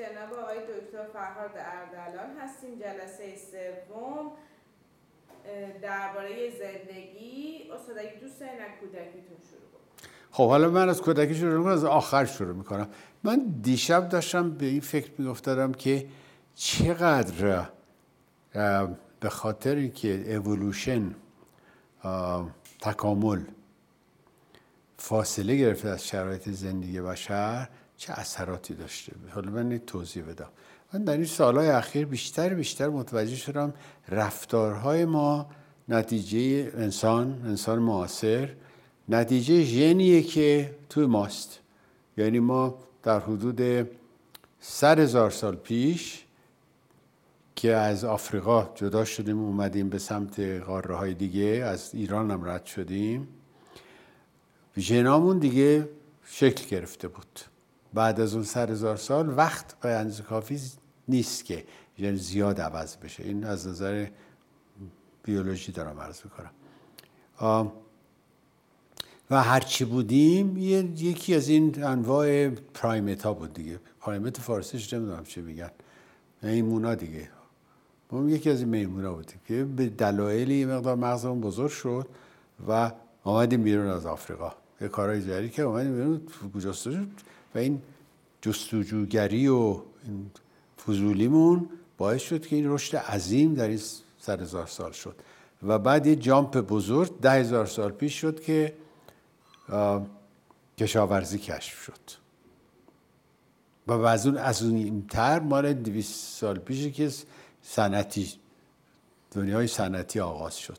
جناب آقای دکتر فرهاد اردلان هستیم. جلسه سوم درباره زندگی. استاد اگه دوست دارین از کودکیتون شروع کنید. خب حالا من از کودکی شروع میکنم، از آخر شروع میکنم. من دیشب داشتم به این فکر میگفتم که چقدر به خاطر اینکه اِوولوشن، تکامل فاصله گرفته از شرایط زندگی بشر، چه اثراتی داشته. حالا من توضیح بدم. من در این سالهای اخیر بیشتر متوجه شدم رفتارهای ما نتیجه انسان معاصر، نتیجه ژنیه که توی ماست. یعنی ما در حدود 100,000 سال پیش که از آفریقا جدا شدیم اومدیم به سمت قاره‌های دیگه، از ایران هم رد شدیم، ژنامون دیگه شکل گرفته بود. بعد از اون 100,000 سال وقت به اندازه کافی نیست که ژن زیاد عوض بشه. این از نظر بیولوژی دارم عرض میکنم. و هرچی بودیم یکی از این انواع پرایمت ها بود دیگه. پرایمت فارسیش نمیدونم چه میگن، میمونا دیگه. ما یکی از این میمونا بودیم که به دلایلی مقدار مغزمون بزرگ شد و آمدیم بیرون از آفریقا. یه کارهای جدی که اومدیم بیرون جستجو، و این جستجوگری و این فضولیمون باعث شد که این رشد عظیم در این 100,000 سال شد. و بعد یه جامپ بزرگ 10,000 سال پیش شد که کشاورزی کشف شد. و از اون این تر مال 200 سال پیشی که دنیای صنعتی آغاز شد.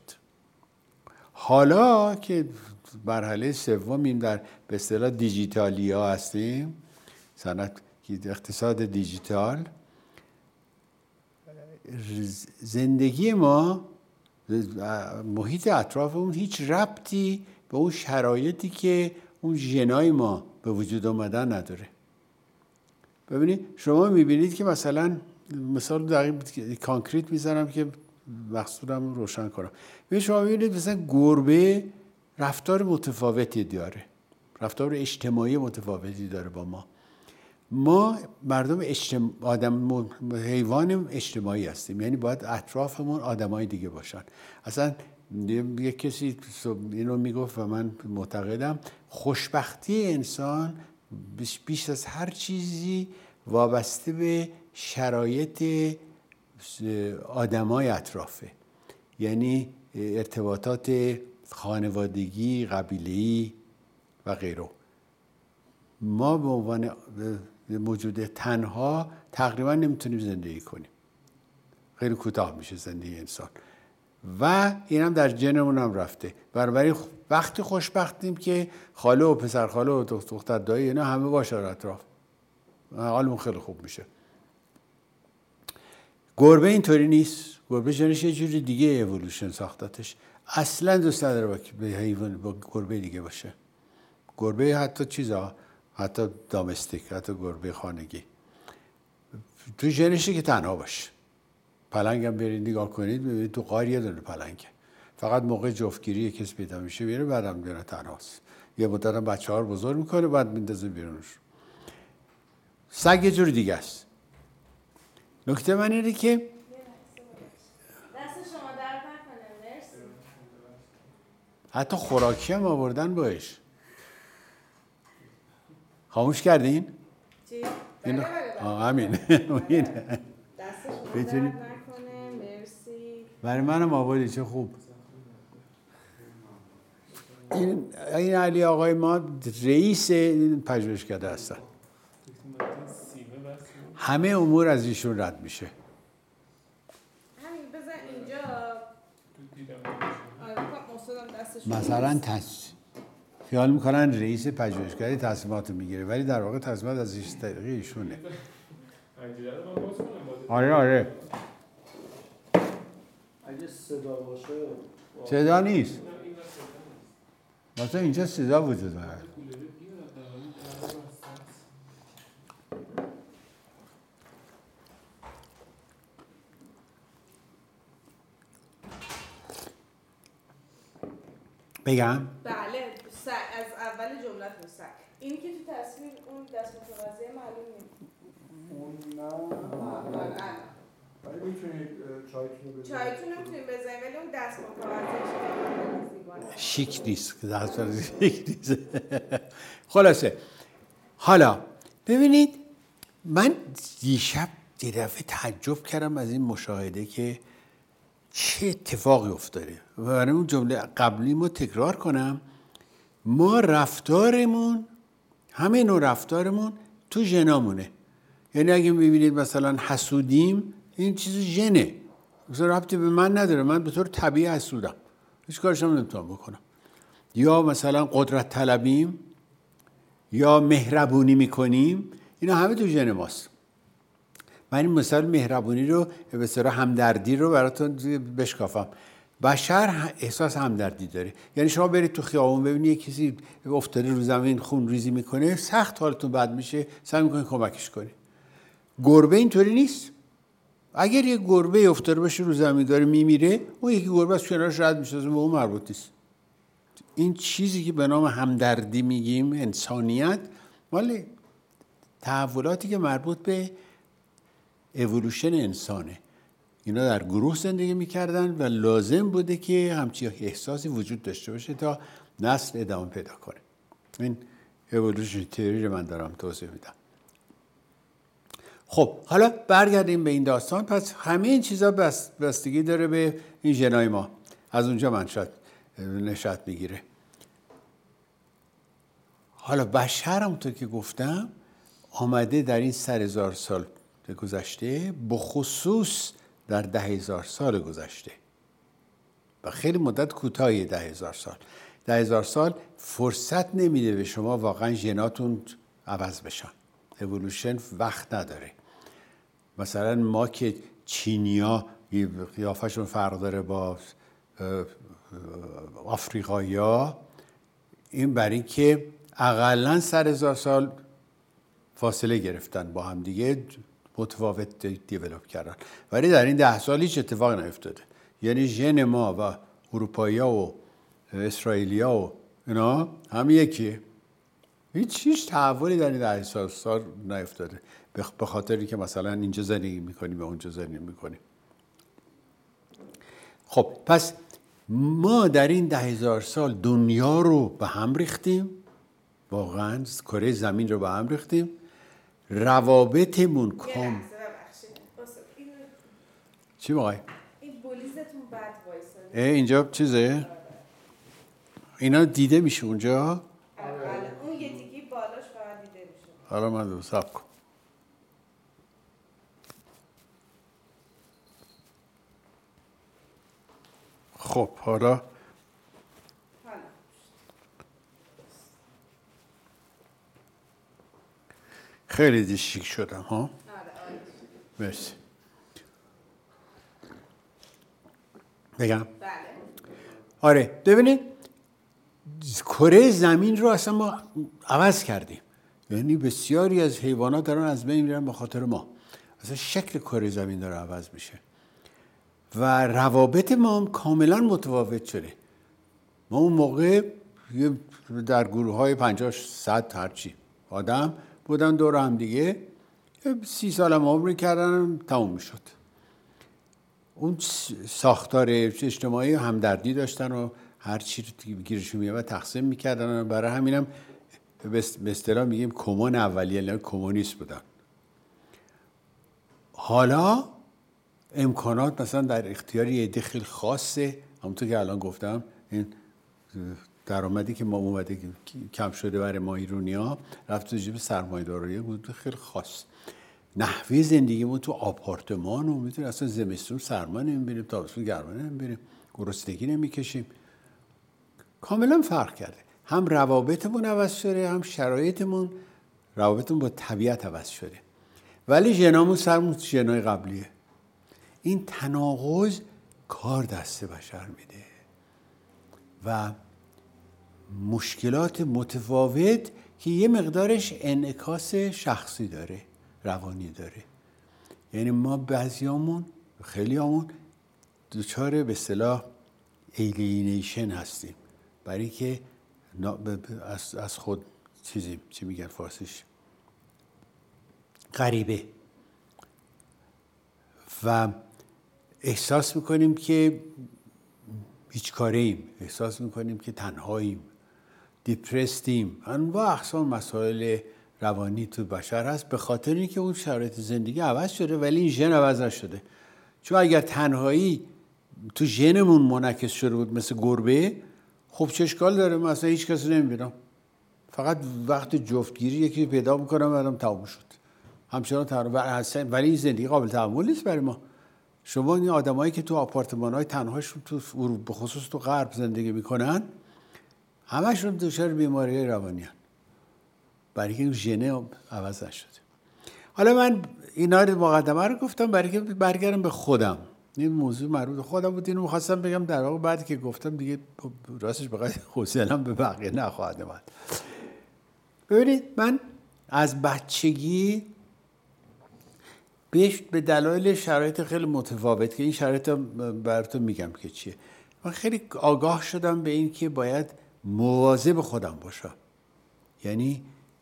حالا که مرحله سومیم در به اصطلاح دیجیتالیا هستیم، اقتصاد دیجیتال، زندگی ما، محیط اطرافمون هیچ ربطی به اون شرایطی که اون ژنای ما به وجود آمدن نداره. ببینید شما میبینید که مثلا مثال دقیق کانکریت میزنم که مقصودم رو روشن کنم. شما میبینید مثلا گربه رفتار متفاوتی داره، رفتار اجتماعی متفاوتی داره با ما. ما مردم حیوان اجتماعی هستیم، یعنی باید اطرافمون آدمای دیگه باشن. اصلا یک کسی اینو میگفت و من معتقدم خوشبختی انسان بیش از هر چیزی وابسته به شرایط آدمای اطرافه. یعنی ارتباطات خانوادگی، قبیله‌ای و غیره. ما به عنوان موجود تنها تقریبا نمیتونیم زندگی کنیم. خیلی کوتاه میشه زندگی انسان و این هم در ژنمون هم رفته. بنابراین وقتی خوشبختیم که خاله و پسر خاله و دختر دایی اینا همه باشه اطراف، حالمون خیلی خوب میشه. گربه اینطوری نیست. گربه ژنش یه جوری دیگه اِوولوشن ساختتش. اصلا دوست نداره به حیوان با گربه دیگه باشه. گربه حتی دامستیک، حتی گربه خانگی تو ژنشه که تنها باشه. پلنگ هم برید نگاه کنید ببینید تو غار یه دونه پلنگه، فقط موقع جفتگیری کسی پیدا میشه میره، بعدم میره تنهاست. یه مدت هم بچه‌ها رو بزرگ میکنه بعد میندازه بیرونش. سگ یه جور دیگه است. نکته من اینه که دست شما درد نکنه. مرسی. حتی خوراکی هم آوردن باش. خاموش کردین؟ چی؟ همین. دست شما درد نکنه. مرسی. برای منم آوردی، چه خوب. این علی آقای ما رئیس پژوهشکده هستن. همه امور از ایشون رد میشه. همین بزن اینجا. مثلا خیال میکنن رئیس پژوهشکده تصمیمات میگیره ولی در واقع تصمیمات از ایشونه. آره. اگه صدا باشه صدا نیست. مثلا اینجا صدا وجود داره. بگم؟ بله، از اول جملت سگ. اینی که تو تصویر اون دست متوازی معلوم نیست. اون نه چایتون رو میتونیم بزنیم ولی اون دستمال کاغذش شیک نیست. شیک نیست. خلاصه حالا ببینید من دیشب یه دفعه تعجب کردم از این مشاهده که چه اتفاقی افتاده. برای اون جمله قبلی ما تکرار کنم، ما رفتارمون همه نوع رفتارمون تو ژنامونه. یعنی اگه ببینید مثلا حسودیم، این چیز ژنه، مثلا ربطی به من نداره، من به طور طبیعی حسودم، هیچ کارش هم نمیتونم بکنم. یا مثلا قدرت طلبیم یا مهربونی میکنیم، اینا همه تو ژن ماست. من این مثال مهربونی رو به اصطلاح همدردی رو براتون بشکافم. بشر احساس همدردی داره. یعنی شما برید تو خیابون ببینید کسی افتاده رو زمین خون ریزی میکنه، سخت حالتون بد میشه، سعی میکنید کمکش کنید. گربه اینطوری نیست. اگر یه گربه افتاده باشه رو زمین داره میمیره، اون یکی گربه از کنارش رد میشه، به اون مربوط نیست. این چیزی که به نام همدردی میگیم، انسانیت، مال تحولاتی که مربوط به اِوولوشن انسانه. اینا در گروه زندگی میکردن و لازم بوده که همچین احساسی وجود داشته باشه تا نسل ادامه پیدا کنه. این اِوولوشن تئوری رو من دارم توضیح میدم. خب حالا برگردیم به این داستان. پس همه این چیزا بستگی داره به این ژنای ما. از اونجا منشأ نشأت میگیره. حالا بشر همونطور که گفتم آمده در این 100,000 سال گذشته، بخصوص در 10,000 سال گذشته و خیلی مدت کوتاهی 10,000 سال. 10,000 سال فرصت نمیده به شما واقعا ژناتون عوض بشن. اِوولوشن وقت نداره. مثلا ما که چینیا قیافشون فرق داره با آفریقایی‌ها، این برای این که اقلاً 100,000 سال فاصله گرفتن با هم دیگه، متفاوت دیولپ کردن. ولی در این 10 سال هیچ اتفاقی نیفتاده. یعنی ژن ما و اروپایی‌ها و اسرائیلی‌ها و اینا هم یکیه. هیچ تحولی در این 10 سال نیفتاده، به خاطری که مثلا اینجا زندگی میکنیم و اونجا زندگی میکنیم. خب پس ما در این 10,000 سال دنیا رو به هم ریختیم، واقعا کره زمین رو به هم ریختیم. روابطمون کام چی موقعی؟ این بولیزتون بد وایساده. اینجا چیزه؟ اینا دیده میشه اونجا؟ اون یه دیگه بالاش فقط دیده میشه. حالا من دو صبر کن. خب حالا خیلی دیشیک شدم ها؟ مرسی. بگم؟ بله. آره ببینید کره زمین رو اصلا ما عوض کردیم. یعنی بسیاری از حیوانات دارن از بین میرن به خاطر ما. اصلا شکل کره زمین داره عوض میشه و روابط ما هم کاملا متفاوت شده. ما اون موقع در گروه‌های 50-100 هرچی آدم بودن دور هم دیگه، 30 سال هم عمر کردن تموم میشد. اون ساختار اجتماعی همدردی داشتن و هر چی رو گیرشون میاد تقسیم میکردن. برای همینم به اصطلاح میگیم کمون اولیه، یعنی کمونیست بودن. حالا امکانات مثلا در اختیار یه عده خیلی خاصه. همونطور که الان گفتم این درآمدی که ما اومده کم شده برای ما ایرانی‌ها، رفت تو جیب سرمایه‌دارایی بود خیلی خاص. نحوه زندگیمون تو آپارتمان و میتونیم اصلا زمستون سرما نمیبینیم، تابستون گرما نمیبینیم، گرسنگی نمیکشیم. کاملا فرق کرده. هم روابطمون عوض شده، هم شرایطمون، روابطمون با طبیعت عوض شده. ولی ژنامون سرمون ژنای قبلیه. این تناقض کار دست بشر میده و مشکلات متفاوت که یه مقدارش انعکاس شخصی داره، روانی داره. یعنی ما بعضیامون، خیلیامون دچار به اصطلاح ایلینیشن هستیم، برای که از خود چیزی چی میگن فارسیش، غریبه. و احساس میکنیم که هیچ کاره ایم، احساس میکنیم که تنهاییم، دیپرستیم، انواع اقسام مسائل روانی تو بشر هست، به خاطر اینکه اون شرایط زندگی عوض شده ولی این ژن عوض نشده. چون اگر تنهایی تو ژنمون منعکس شده بود مثل گربه، خب چه اشکال داره؟ من اصلا هیچ کسی نمیبینم، فقط وقت جفتگیری یکی پیدا میکنم بعدم تموم شد، همچنان تنها هستن. ولی این زندگی قابل تحمل نیست برای ما. شما این آدمایی که تو آپارتمان‌های تنهاشون تو اروپا، به خصوص تو غرب زندگی میکنن، همشون دچار بیماری روانی هستن، برای اینکه ژن عوض نشده. حالا من اینا رو مقدمه رو گفتم برای اینکه برگردم به خودم. این موضوع مربوط به خودم بود، اینو می‌خواستم بگم. در واقع بعد که گفتم دیگه راستش بخوام حوصله‌ام به بقیه نخواهد اومد. ببینید من از بچگی به دلایل شرایط خیلی متفاوت که این شرایط براتون میگم که چیه، من خیلی آگاه شدم به این که باید مواظب خودم باشم. یعنی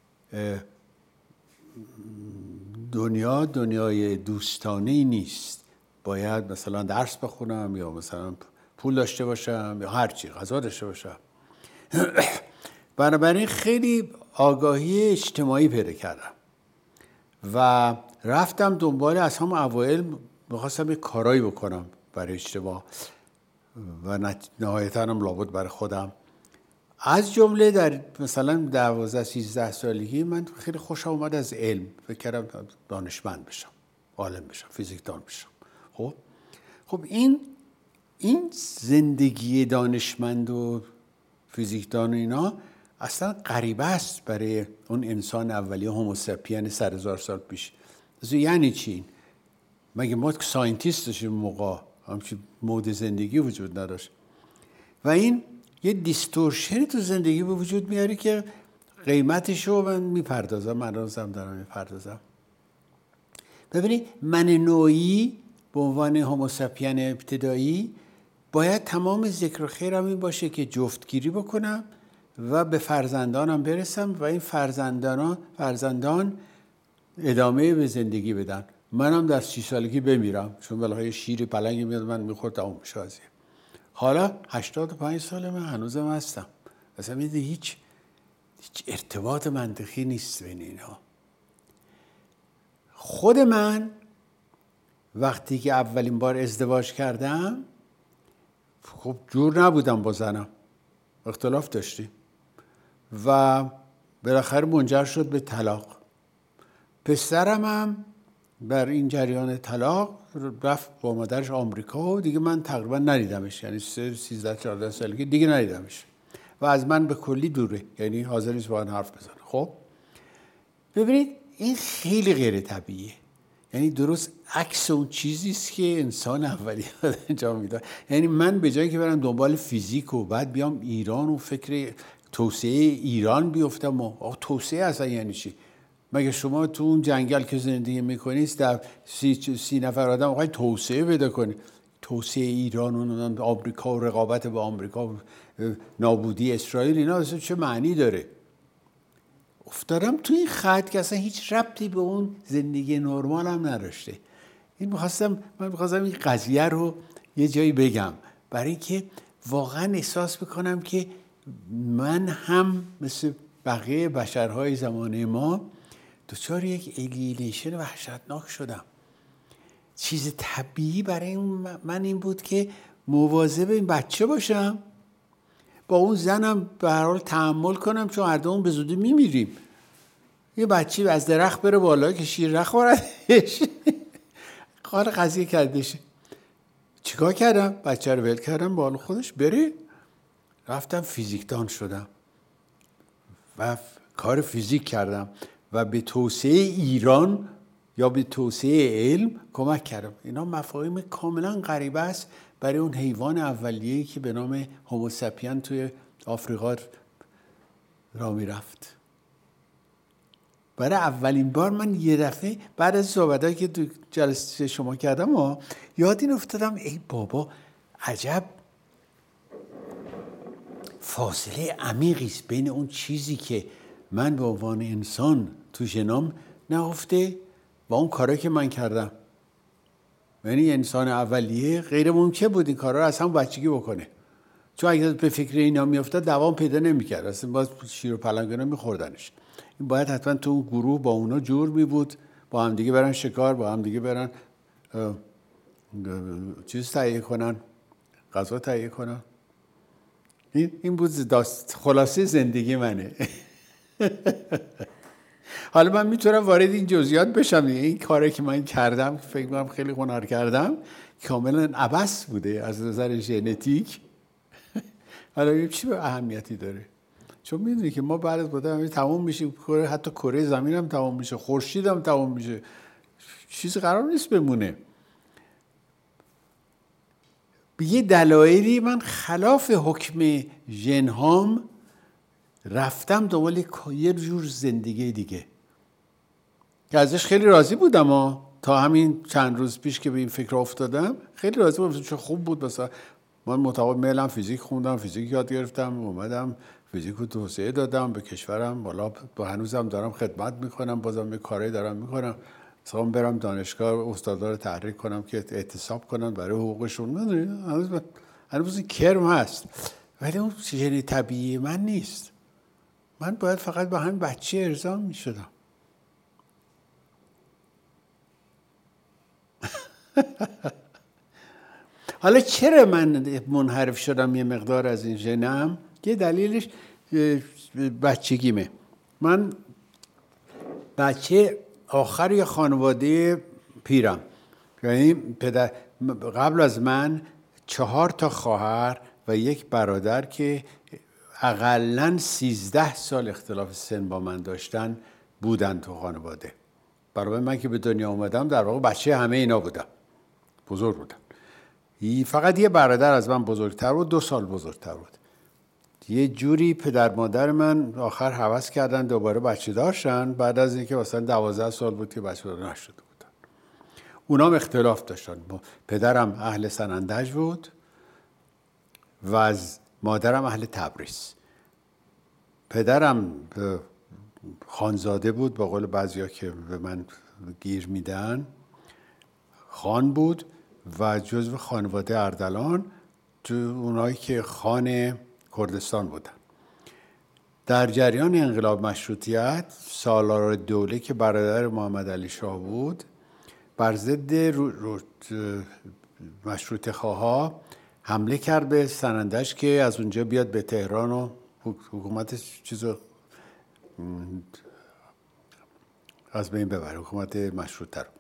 دنیای دوستانه‌ای نیست. باید مثلا درس بخونم یا مثلا پول داشته باشم یا هر چی، غذا داشته باشم. بنابراین خیلی آگاهی اجتماعی پیدا کردم و رفتم دنبال، از هم اوایل می‌خواستم یک کارایی بکنم برای اجتماع و نهایتاً هم لابد برای خودم. از جمله در مثلا 12-13 سالگی من خیلی خوشم اومد از علم، فکر کردم دانشمند بشم، عالم بشم، فیزیکدان بشم. خب این زندگی دانشمند و فیزیکدان و اینا اصلا غریبه است برای اون انسان اولیه هوموساپین 100,000 سال پیش. یعنی چی؟ مگه ما ساینتیست داشتیم موقع، همچین مود زندگی وجود نداشت و این یه دیستورشنی تو زندگی به وجود میاره که قیمتشو من میپردازم، من روزم دارم میپردازم. ببینید من نوعی به عنوان هوموساپین ابتدایی باید تمام ذکر و خیرم این باشه که جفتگیری بکنم و به فرزندانم برسم و این فرزندان ادامه به زندگی بدن. منم در 30 سالگی بمیرم، چون بالاخره شیر پلنگی میاد من میخورد تموم میشه قضیه. حالا 85 ساله من هنوزم هستم. اصلا هیچ ارتباط منطقی نیست بین اینها. خود من وقتی که اولین بار ازدواج کردم، خب جور نبودم با زنم، اختلاف داشتیم و بالاخره منجر شد به طلاق. پسرم هم بر این جریان طلاق رفت با مادرش آمریکا و دیگه من تقریبا ندیدمش، یعنی 13-14 سالگی دیگه ندیدمش و از من به کلی دوره، یعنی حاضر نیست با من حرف بزنه. خب ببینید این خیلی غیر طبیعیه، یعنی درست عکس اون چیزی است که انسان اولیه انجام میداد. یعنی من به جایی که برم دنبال فیزیک و بعد بیام ایران و فکر توسعه ایران بیفتم، آخه توسعه اصلا یعنی چی؟ مگه شما تو اون جنگل که زندگی میکنید در 30 نفر آدم میخواید توسعه پیدا کنید؟ توسعه ایران و آمریکا و رقابت با آمریکا و نابودی اسرائیل، اینا اصلا چه معنی داره؟ افتادم تو این خط که اصلا هیچ ربطی به اون زندگی نرمال هم نداشته. من میخواستم این قضیه رو یه جایی بگم برای اینکه واقعا احساس بکنم که من هم مثل بقیه بشرهای زمانه ما دچار یک الیینیشن وحشتناک شدم. چیز طبیعی برای من این بود که مواظب این بچه باشم، با اون زنم به هر حال تحمل کنم، چون هر دومون به زودی میمیریم. یه بچه از درخت بره بالا که شیر نخوردش، کار قضیه کردشه. چیکار کردم؟ بچه رو ول کردم بالا خودش بره، رفتم فیزیکدان شدم و کار فیزیک کردم و به توسعه ایران یا به توسعه علم کمک کردم. اینا مفاهیم کاملا غریبه است برای اون حیوان اولیه‌ای که به نام هوموساپین توی آفریقا را میرفت. برای اولین بار من یه دفعه بعد از صحبتایی که تو جلسه شما کردم یاد این افتادم، ای بابا عجب فاصله عمیقی است بین اون چیزی که من به عنوان انسان تو ژنوم نهفته و اون کارایی که من کردم. یعنی انسان اولیه غیر ممکن بود این کارا رو از همون بچگی بکنه، چون اگه به فکر اینا میافتاد دوام پیدا نمیکرد، اصلا باز شیر و پلنگا میخوردنش. این باید حتما تو اون گروه با اونا جور می بود، با هم دیگه برن شکار، با هم دیگه برن چیز تهیه کنن، غذا تهیه کنن. این بود خلاصه زندگی منه. حالا من میتونم وارد این جزئیات بشم، این کاری که من کردم فکر کنم خیلی هنر کردم کاملا عبث بوده از نظر ژنتیک. حالا چی به اهمیتی داره؟ چون میدونی که ما بعد از مدت تموم میشیم، حتی کره زمین هم تموم میشه، خورشید هم تموم میشه، چیزی قرار نیست بمونه. به یه دلایلی من خلاف حکم ژن‌هام رفتم دنبال یه جور زندگی دیگه که ازش خیلی راضی بودم. تا همین چند روز پیش که به این فکر افتادم خیلی راضی بودم، چون خوب بود. مثلا من مطابق میلم فیزیک خوندم، فیزیک یاد گرفتم، اومدم فیزیک رو توسعه دادم به کشورم، بالا با هنوزم دارم خدمت میکنم، بازم یه کاری دارم میکنم، مثلا برم دانشگاه استادا رو تحریک کنم که اعتصاب کنن برای حقوقشون. هنوز این کرم هست، ولی اون ژن طبیعی من نیست. من باید فقط با همین بچه ارضا میشدم. حالا چرا من منحرف شدم یه مقدار از این ژنم؟ یه دلیلش بچگیمه. من بچه آخر یه خانواده پیرم، یعنی پدر قبل از من 4 تا خواهر و یک برادر که اقلاً 13 سال اختلاف سن با من داشتن بودن تو خانواده. برای من که به دنیا اومدم در واقع بچه همه اینا بودم، بزرگ بودم. فقط یه برادر از من بزرگتر بود، 2 سال بزرگتر بود. یه جوری پدر مادر من آخر هوس کردن دوباره بچه داشتن بعد از اینکه مثلا 12 سال بود که بچه دار نشده بودن. اونا هم اختلاف داشتن. پدرم اهل سنندج بود و از مادرم اهل تبریز. پدرم خانزاده بود، به قول بعضیا که به من گیر میدن، خان بود و جزو خانواده اردلان، تو اونایی که خان کردستان بودن. در جریان انقلاب مشروطیت سالار دوله که برادر محمد علی شاه بود، بر ضد مشروطه خواها حمله کرد به سنندج که از اونجا بیاد به تهران و حکومت چیزو از بین ببره، حکومت مشروطه رو.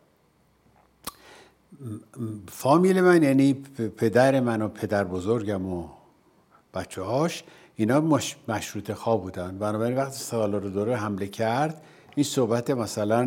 فامیل من، یعنی پدر من و پدر بزرگم و بچه هاش، اینا مشروطه خواه بودن. بنابراین وقتی سالار دوله حمله کرد، این صحبت مثلا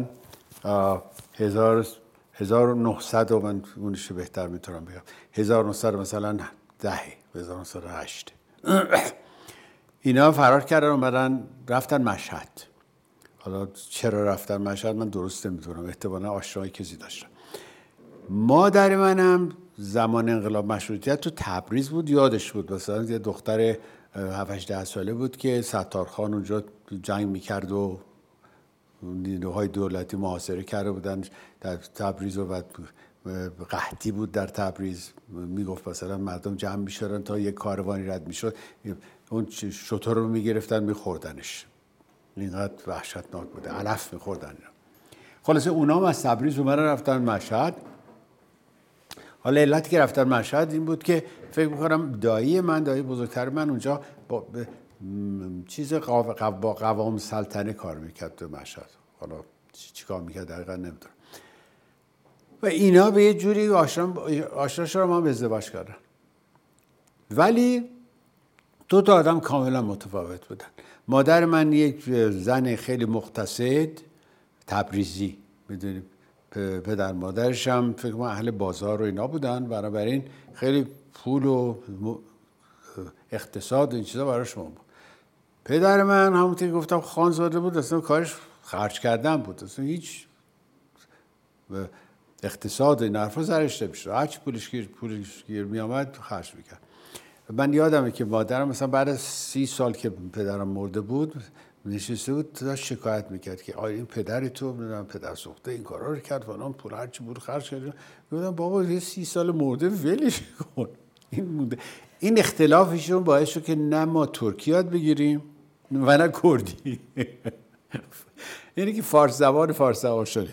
1900 و من اونشو بهتر میتونم بگم 1900 مثلا 1908 اینا فرار کردن اومدن رفتن مشهد. حالا چرا رفتن مشهد من درست نمیدونم، احتمالا آشنایی کسی داشتن. مادر منم زمان انقلاب مشروطیت تو تبریز بود، یادش بود. مثلا یه دختر 7-8 ساله بود که ستارخان اونجا جنگ میکرد و نیروهای دولتی محاصره کرده بودن در تبریز و بعد قحطی بود در تبریز. میگفت مثلا مردم جمع میشدن تا یک کاروانی رد میشد، اون شتر رو میگرفتن میخوردنش. اینقدر وحشتناک بوده، علف میخوردن. خلاصه اونا هم از تبریز اومدن رفتن مشهد. حالا علتی که رفتن مشهد این بود که فکر میکنم دایی بزرگتر من اونجا با چیز با قوام سلطنه کار میکرد تو مشهد. حالا چی کار میکرد دقیقا نمیدونم. و اینا به یه جوری آشنا شدن، هم ازدواج کردن. ولی 2 تا آدم کاملا متفاوت بودن. مادر من یک زن خیلی مقتصد تبریزی، میدونیم پدر مادرش هم فکر کنم اهل بازار و اینا بودن، بنابراین خیلی پول و اقتصاد و این چیزا براش مهم بود. پدر من همونطور که گفتم خانزاده بود، اصلا کارش خرج کردن بود، اصلا هیچ اقتصاد این حرفا سرش نمیشد، هرچی پولش گیر می آمد خرج میکرد. من یادمه که مادرم مثلا بعد از 30 سال که پدرم مرده بود نشسته بود داشت شکایت میکرد که آیا این پدر تو میدونم پدر سوخته این کارا رو کرد فلان پول هرچی بود خرج کرد. گفتم بابا یه 30 سال مرده ولش کن. این مونده. این اختلافشون باعث شد که نه ما ترکی یاد بگیریم و نه کردی. یعنی که فارس زبان شدیم.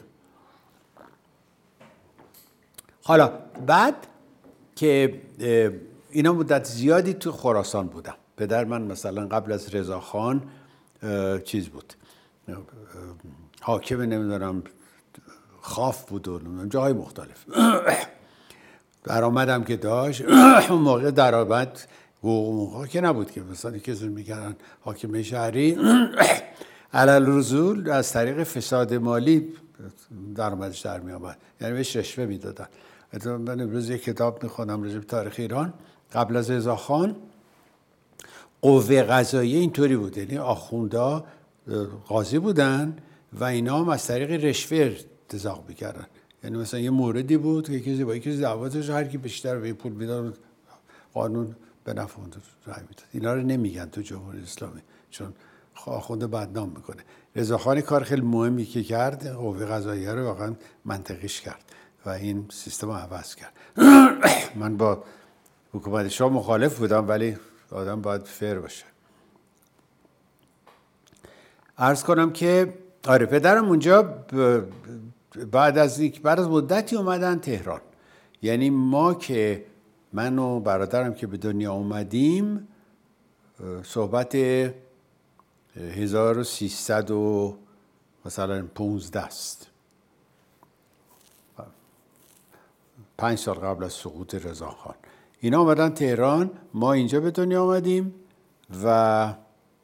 حالا بعد که اینا مدت زیادی تو خراسان بودم. پدر من مثلا قبل از رضاخان چیز بود، حاکم نمیدونم خاف بود و جاهای مختلف. درآمدم که داشت اون موقع درآمد حقوق که نبود که مثلا کسی میگن حاکم شهری علل رسول از طریق فساد مالی درآمدش در می آمد، یعنی بهش رشوه میدادن. من امروز یک کتاب میخونم راجع به تاریخ ایران قبل از رضاخان. قوه قضاییه اینطوری بود، یعنی آخوندا قاضی بودن و اینا هم از طریق رشوه ارتزاق میکردن. یعنی مثلا یه موردی بود که کسی با یکی دعوا داشت، هر کی بیشتر به پول میداد قانون به نفع اون رأی میداد. اینا رو نمیگن تو جمهوری اسلامی چون آخونده بدنام میکنه. رضاخان کار خیلی مهمی که کرد، قوه قضاییه رو واقعا منطقیش کرد و این سیستم رو عوض کرد. من با حکومت شاه مخالف بودم ولی آدم باید فیر باشه. عرض کنم که آره پدرم اونجا بعد از مدتی اومدن تهران. یعنی ما که من و برادرم که به دنیا اومدیم صحبت 1300 و مثلا 15 است، 5 سال قبل از سقوط رضاخان. اینا اومدن تهران، ما اینجا به دنیا آمدیم و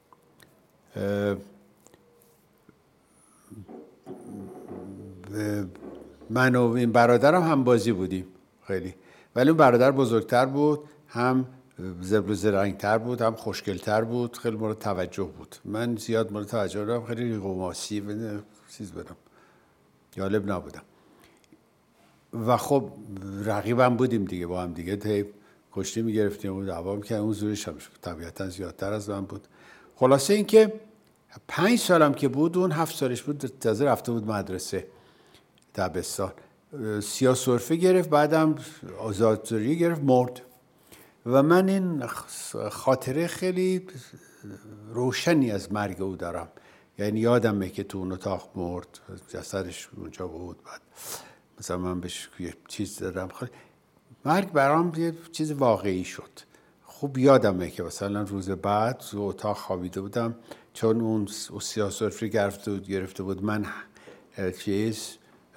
من و این برادرم هم بازی بودیم خیلی، ولی اون برادر بزرگتر بود، هم زبر زرنگتر بود، هم خوشگلتر بود، خیلی مورد توجه بود. من زیاد مورد توجه بودم، خیلی ریقوماسی و چیز بودم، جالب نبودم. و خب رقیبم بودیم دیگه، با هم دیگه کشتی میگرفتیم و دعوا میکردیم. اون زورش هم طبیعتا زیادتر از من بود. خلاصه این که 5 سالم که بود، اون 7 سالش بود، تازه رفته بود مدرسه دبستان. سیاه سرفه گرفت، بعدم آزادسازی گرفت، مرد. و من این خاطره خیلی روشنی از مرگ او دارم. یعنی یادمه که تو اون اتاق مرد، جسدش اونجا بود، بعد مثلا من بهش یه چیز دادم. مرگ برام یه چیز واقعی شد. خوب یادمه که مثلا روز بعد تو اتاق خوابیده بودم، چون اون سیاه سرفه گرفته بود من چیز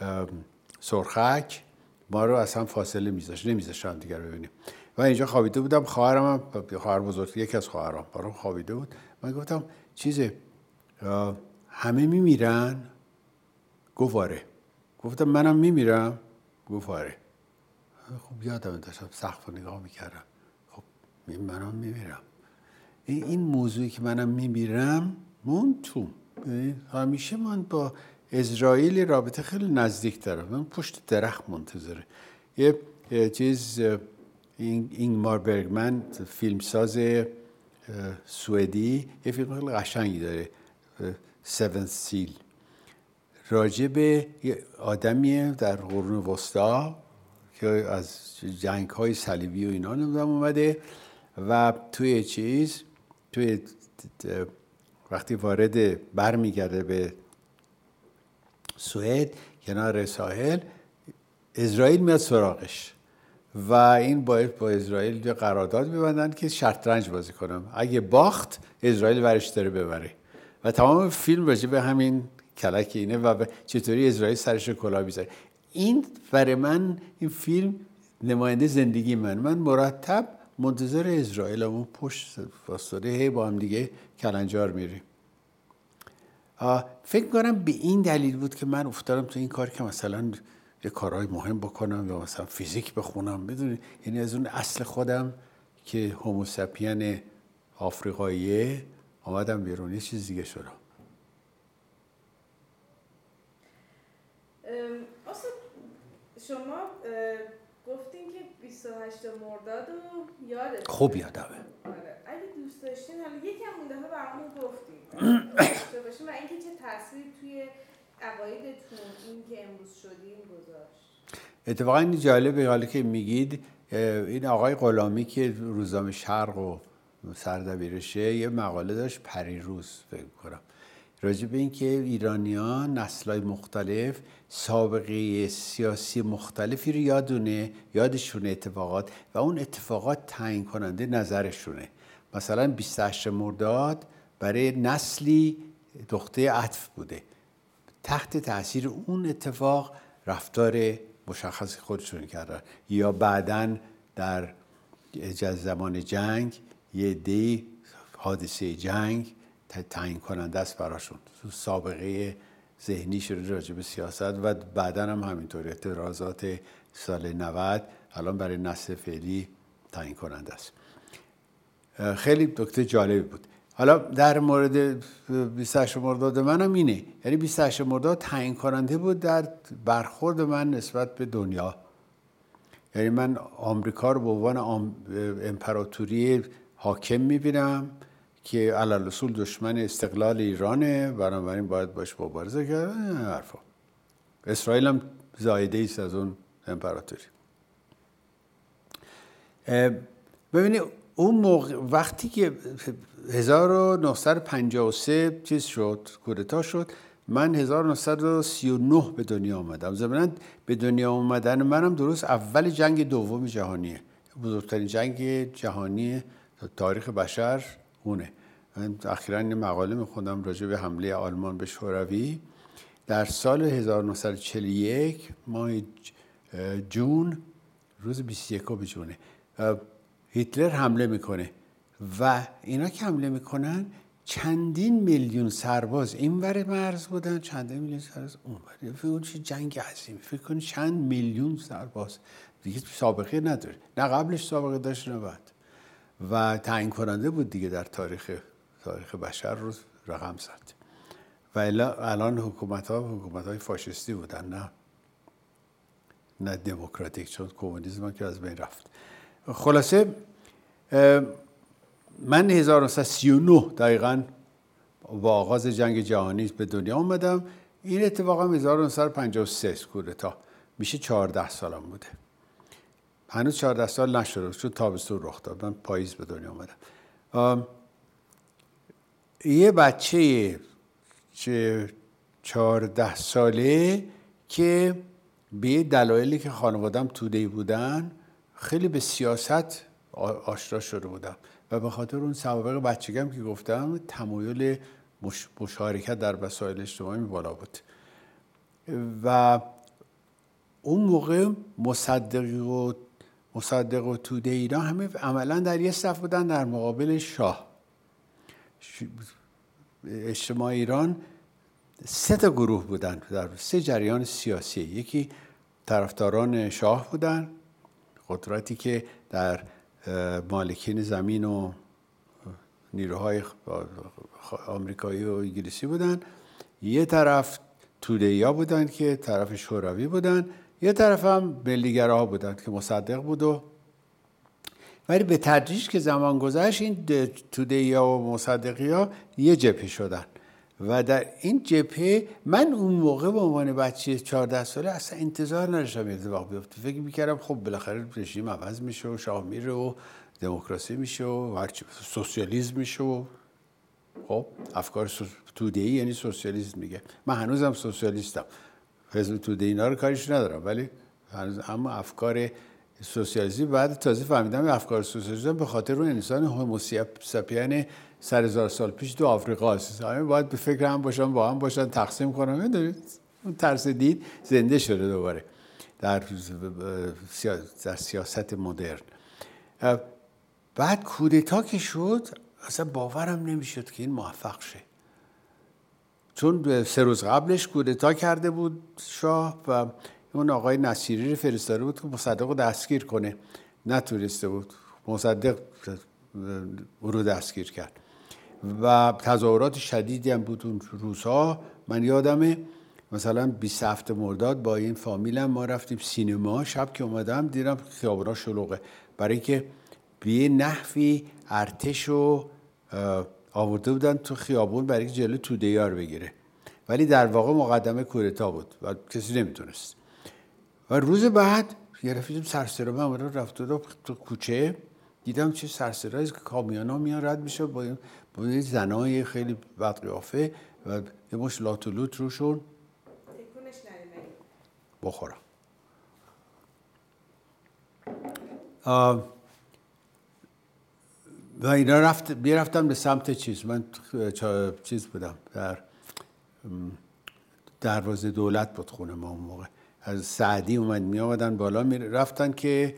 سرخک ما رو اصلا فاصله نمیذاشتن دیگر ببینیم. و اینجا خوابیده بودم، خواهرم خواهر بزرگ، یکی از خواهرام برام خوابیده بود. من گفتم چیزه همه میمیرن؟ گفت آره. گفتم منم میمیرم؟ گفت آره. خب یادم داشتم سقف رو نگاه میکردم، خب منم میمیرم. این موضوعی که منم میمیرم مون تو همیشه من با اسرائیل رابطه خیلی نزدیک دارم. من پشت درخت منتظره. یه چیز اینگمار برگمن فیلمساز سوئدی یه فیلم خیلی قشنگی داره، 7 سیل، راجع به یه آدمیه در قرون وسطا که از جنگ‌های صلیبی و اینا نمیدونم اومده و توی وقتی برمیگرده به سوئد کنار ساحل، اسرائیل میاد سراغش و این باید با اسرائیل یه قرارداد ببندن که شطرنج بازی کنم، اگه باخت اسرائیل ورش داره ببره. و تمام فیلم راجع به همین کلک اینه و چطوری اسرائیل سرش کلاه میذاره. این برای من این فیلم نماینده زندگی من مرتب منتظر اسرائیلم و پشت واسطه با هم دیگه کلنجار میریم. فکر کنم به این دلیل بود که من افتادم تو این کار که مثلا یه کارهای مهم بکنم یا مثلا فیزیک بخونم. میدونی یعنی از اون اصل خودم که هوموساپین آفریقاییه آمدم بیرون، یه چیز دیگه شدم. شما گفتین که 28 مرداد رو یادتونه؟ خوب یادمه. آره. اگه دوست داشتین حالا یکم اون دفعه برامون گفتیم و اینکه چه تأثیری توی عقایدتون این که امروز شدیم گذاشت. اتفاقا این جالبه حالا که میگید، این آقای غلامی که روزنامه شرق و سردبیرشه یه مقاله داشت پریروز فکر کنم راجع به این که ایرانیان نسل‌های مختلف سابقه سیاسی مختلفی رو یادشونه اتفاقات و اون اتفاقات تعیین کننده نظرشونه. مثلا 28 مرداد برای نسلی نقطه عطف بوده، تحت تاثیر اون اتفاق رفتار مشخصی خودشون کردن، یا بعداً در زمان جنگ یه عده حادثه جنگ تعیین کننده است براشون، تو سابقه ذهنی شده راجع به سیاست و بعداً هم همینطور اعتراضات سال 90 الان برای نسل فعلی تعیین کننده است. خیلی نکته جالبی بود. حالا در مورد 28 مرداد منم اینه، یعنی 28 مرداد تعیین کننده بود در برخورد من نسبت به دنیا. یعنی من آمریکا رو به عنوان امپراتوری حاکم میبینم که علالرسول دشمن استقلال ایرانه، بنابراین باید باش مبارزه کرد. حرفا اسرائیل هم زایده ایست از اون امپراتوری. ببینید اون موقع وقتی که 1953 چیز شد، کودتا شد، من 1939 به دنیا آمدم. ضمناً به دنیا آمدن منم درست اول جنگ دوم جهانیه، بزرگترین جنگ جهانی تاریخ بشر اونه. من اخیراً یه مقاله می‌خوندم راجع به حمله آلمان به شوروی در سال 1941 ماه جون، روز 21 جونه هیتلر حمله میکنه و اینا که حمله میکنن چندین میلیون سرباز اینور مرز بودن، چندین میلیون سرباز اونور. فکر کن چه جنگ عظیم، فکر کن چند میلیون سرباز دیگه سابقه نداره، نه قبلش سابقه داشت نه بعد، و تعیین کننده بود دیگه در تاریخ بشر رو رقم زد. و الان حکومت‌های فاشیستی بودن، نه دموکراتیک، چون کمونیسم که از بین رفت. خلاصه من 1939 دقیقاً با آغاز جنگ جهانی به دنیا آمدم. این اتفاق هم 1953 کودتا میشه 14 سالم بوده. هنوز 14 سال نشده چون تابستون رخ داد، من پاییز به دنیا آمدم. یه بچه 14 ساله که به دلایلی که خانوادم توده‌ای بودن خیلی به سیاست آشنا شده بودم و به خاطر اون سوابق بچگیم که گفتم تمایل مشارکت در مسائل اجتماعی بالا بود. و اون موقع مصدق و توده اینا همه عملا در یه صف بودن در مقابل شاه. اجتماع ایران 3 گروه بودن در 3 جریان سیاسی. یکی طرفداران شاه بودن، قدرتی که در مالکین زمین و نیروهای آمریکایی و انگلیسی بودن. یه طرف توده‌ای‌ها بودن که طرف شوروی بودن، یه طرف هم ملیگراها بودن که مصدق بود. ولی به تدریج که زمان گذشت این توده‌ای‌ها و مصدقی‌ها یه جبهه شدن و در این جبهه من اون موقع به عنوان بچه 14 ساله اصلا انتظار نداشتم اتفاق بیفته. فکر می‌کردم خب بالاخره رژیم عوض میشه و شاه میره و دموکراسی میشه و هرچی سوسیالیسم میشه و خب افکار توده‌ای یعنی سوسیالیسم میگه. من هنوزم سوسیالیستم، حزب توده اینا رو کاریش ندارم، ولی هنوز اما افکار سوسیالیستی بعد تازه فهمیدم افکار سوسیالیسم به خاطر اون انسان هوموساپین سر 1000 سال پیش تو آفریقا هست. همه باید به فکر هم باشن، با هم باشن، تقسیم کنن. میدونید اون طرز دید زنده شده دوباره در سیاست مدرن. بعد کودتا که شد اصلا باورم نمیشد که این موفق شه، چون 3 روز قبلش کودتا کرده بود شاه و اون آقای نصیری رو فرستاده بود که مصدق رو دستگیر کنه، نتونسته بود. مصدق او رو دستگیر کرد و تظاهرات شدیدی هم بود اون روزها. من یادمه مثلا 27 مرداد با این فامیلم ما رفتیم سینما. شب که اومدم دیدم خیابونا شلوغه، برای که به یه نحوی ارتش رو آورده بودن تو خیابون برای که جلو توده‌ای رو بگیره، ولی در واقع مقدمه کودتا بود و کسی نمیتونست. و روز بعد گرفتیم سرسرا، من رفته تو کوچه دیدم چه سرسرایی که کامیونا میان رد میشه با زنای خیلی بدقیافه و یه مش لاتولوت روشون تکونش ندید بخورم. و اینا رفتم به سمت چیز، من چیز بودم در دروازه دولت بود خونه ما اون موقع، از سعدی می آمدن بالا رفتن که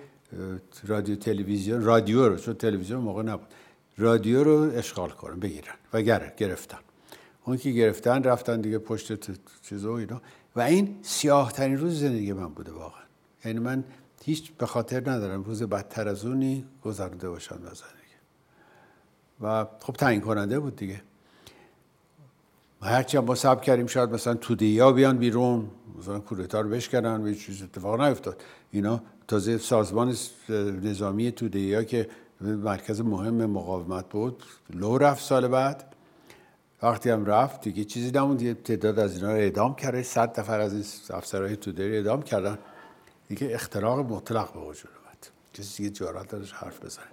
رادیو رو، چون تلویزیون موقع نبود، رادیو رو اشغال کنن بگیرن و گرفتن. اون که گرفتن رفتن دیگه پشت چیزا و اینا. و این سیاه ترین روز زندگی من بوده واقعا. یعنی من هیچ به خاطر ندارم روز بدتر از اونی گذرونده باشم در زندگی. و خب تعیین کننده بود دیگه. هرچی ما صبر کردیم شاید مثلا توده‌ای‌ها بیان بیرون، مثلا کودتا رو بشکنن و هیچ چیز اتفاق نیفتاد. اینا تازه سازمان نظامی توده‌ای‌ها که مرکز مهم مقاومت بود لو رفت. سال بعد وقتی هم رفت دیگه چیزی نموند، یه تعداد از اینا رو اعدام کرده، 100 نفر از این افسرهای توده‌ای رو اعدام کردن. دیگه اختراق مطلق به وجود اومد، کسی دیگه جرئت نداشت حرف بزنه.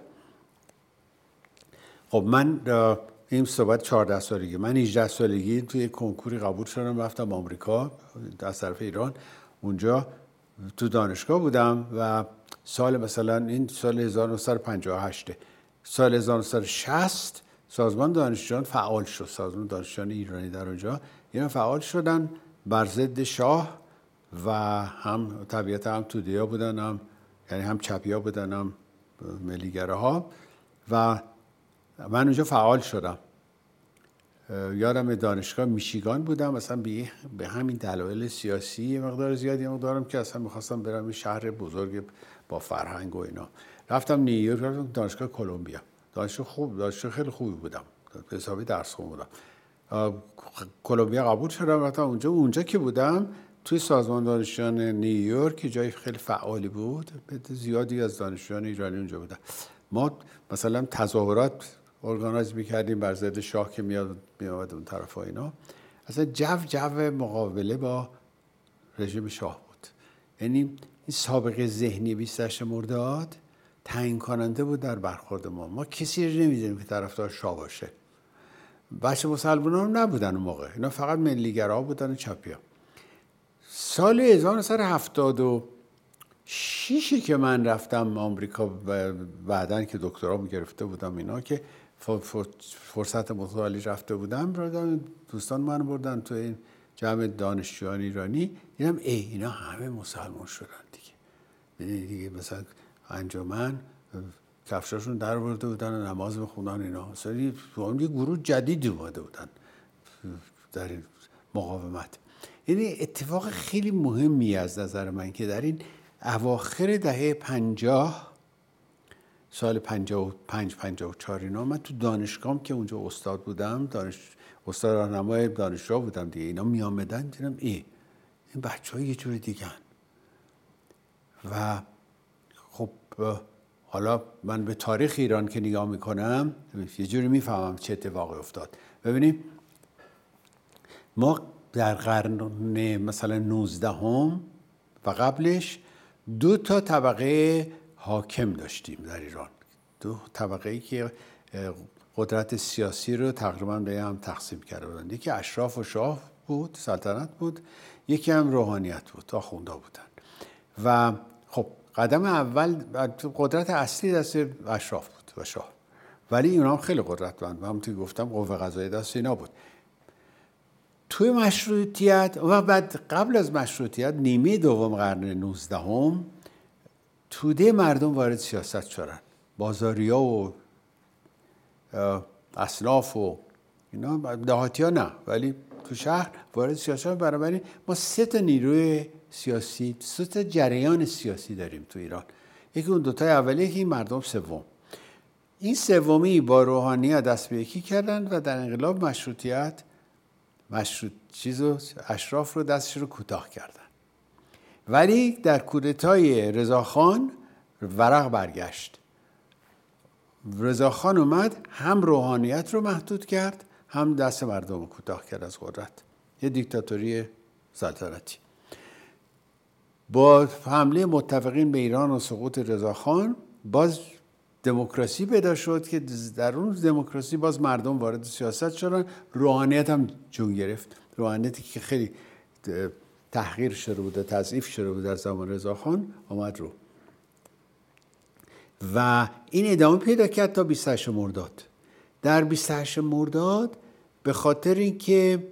خب من این صحبت 14 سالگی، من 18 سالگی توی کنکوری قبول شدم، رفتم آمریکا از طرف ایران. اونجا تو دانشگاه بودم و سال مثلا این سال 1958 سال 1960 سازمان دانشجویان فعال شد. سازمان دانشجویان ایرانی در اونجا اینا فعال شدن بر ضد شاه و هم طبیعتا هم توده‌ها بودن، هم یعنی هم چپی‌ها بودن هم ملیگراها. و من اونجا فعال شدم. یادم دانشگاه میشیگان بودم، مثلا به همین دلایل سیاسی یه مقدار زیادی دارم که اصلا میخواستم برم یه شهر بزرگ با فرهنگ و اینا. رفتم نیویورک، رفتم دانشگاه کلمبیا. دانشگاه خیلی خوبی بودم، حسابی درس خوندم. کلمبیا قبول شدم، رفتم اونجا که بودم توی سازمان دانشجویان نیویورک جای خیلی فعالی بود، زیادی از دانشجویان ایرانی اونجا بودن. ما مثلا تظاهرات ارگانایز می‌کردیم بر ضد شاه که میاد اون طرفا اینا. اصلا جو مقابله با رژیم شاه بود. یعنی این سابقه ذهنی 28 مرداد تعیین کننده بود در برخورد ما کسی رو نمی‌دیدیم که طرفدار شاه باشه. بچه مسلمان‌ها هم نبودن اون موقع، اینا فقط ملیگراها بودن و چپی‌ها. سال 1976 که من رفتم آمریکا و بعداً که دکترا گرفته بودم اینا، که فرصت متوالی رفته بودم، دوستان من بردن تو این جمع دانشجویان ایرانی، دیدم اینا همه مسلمان شدن دیگه مثلا انجمن کفشاشون در برده بودن و نماز میخوندن اینا. مثلا یه گروه جدیدی اومده بودن در این مقاومت. یعنی اتفاق خیلی مهمی از نظر من که در این اواخر دهه 50 سال 55-54 اینا، من تو دانشگاهم که اونجا استاد بودم، استاد راهنمای دانشجو بودم دیگه، اینا می آمدن دیدم این بچه‌ها یه جور دیگه‌ن. و خب حالا من به تاریخ ایران که نگاه میکنم یه جوری میفهمم چه اتفاقی افتاد. ببینیم ما در قرن مثلا 19 و قبلش 2 طبقه حاکم داشتیم در ایران. 2 طبقه‌ای که قدرت سیاسی رو تقریبا به هم تقسیم کرده بودند. یکی اشراف و شاه بود، سلطنت بود، یکی هم روحانیت بود، آخوندا بودن. و خب قدم اول قدرت اصلی دست اشراف بود و شاه، ولی اینا هم خیلی قدرتمند و همونطور که گفتم قوه قضاییه دست اینا بود. توی مشروطیت و بعد قبل از مشروطیت نیمه دوم قرن 19 توده مردم وارد سیاست شدن، بازاریا و اصلاف و اینا، دهاتی ها نه، ولی تو شهر وارد سیاست شدن. بنابراین ما 3 نیروی سیاسی، 3 جریان سیاسی داریم تو ایران. یکی اون 2 اولیه که این مردم سوم، این سومی با روحانیت دست به یکی کردن و در انقلاب مشروطیت اشراف رو دستش رو کوتاه کردن. ولی در کودتای رضاخان ورق برگشت. رضاخان اومد هم روحانیت رو محدود کرد، هم دست مردم رو کوتاه کرد از قدرت. یه دیکتاتوری سلطنتی. با حمله متفقین به ایران و سقوط رضاخان باز دموکراسی پیدا شد که در اون دموکراسی باز مردم وارد سیاست شدن، روحانیت هم جون گرفت. روحانیتی که خیلی تحقیر شده بود، تضعیف شده بود در زمان رضاخان آمد رو و این ادامه پیدا کرد تا 28 مرداد. در 28 مرداد به خاطر اینکه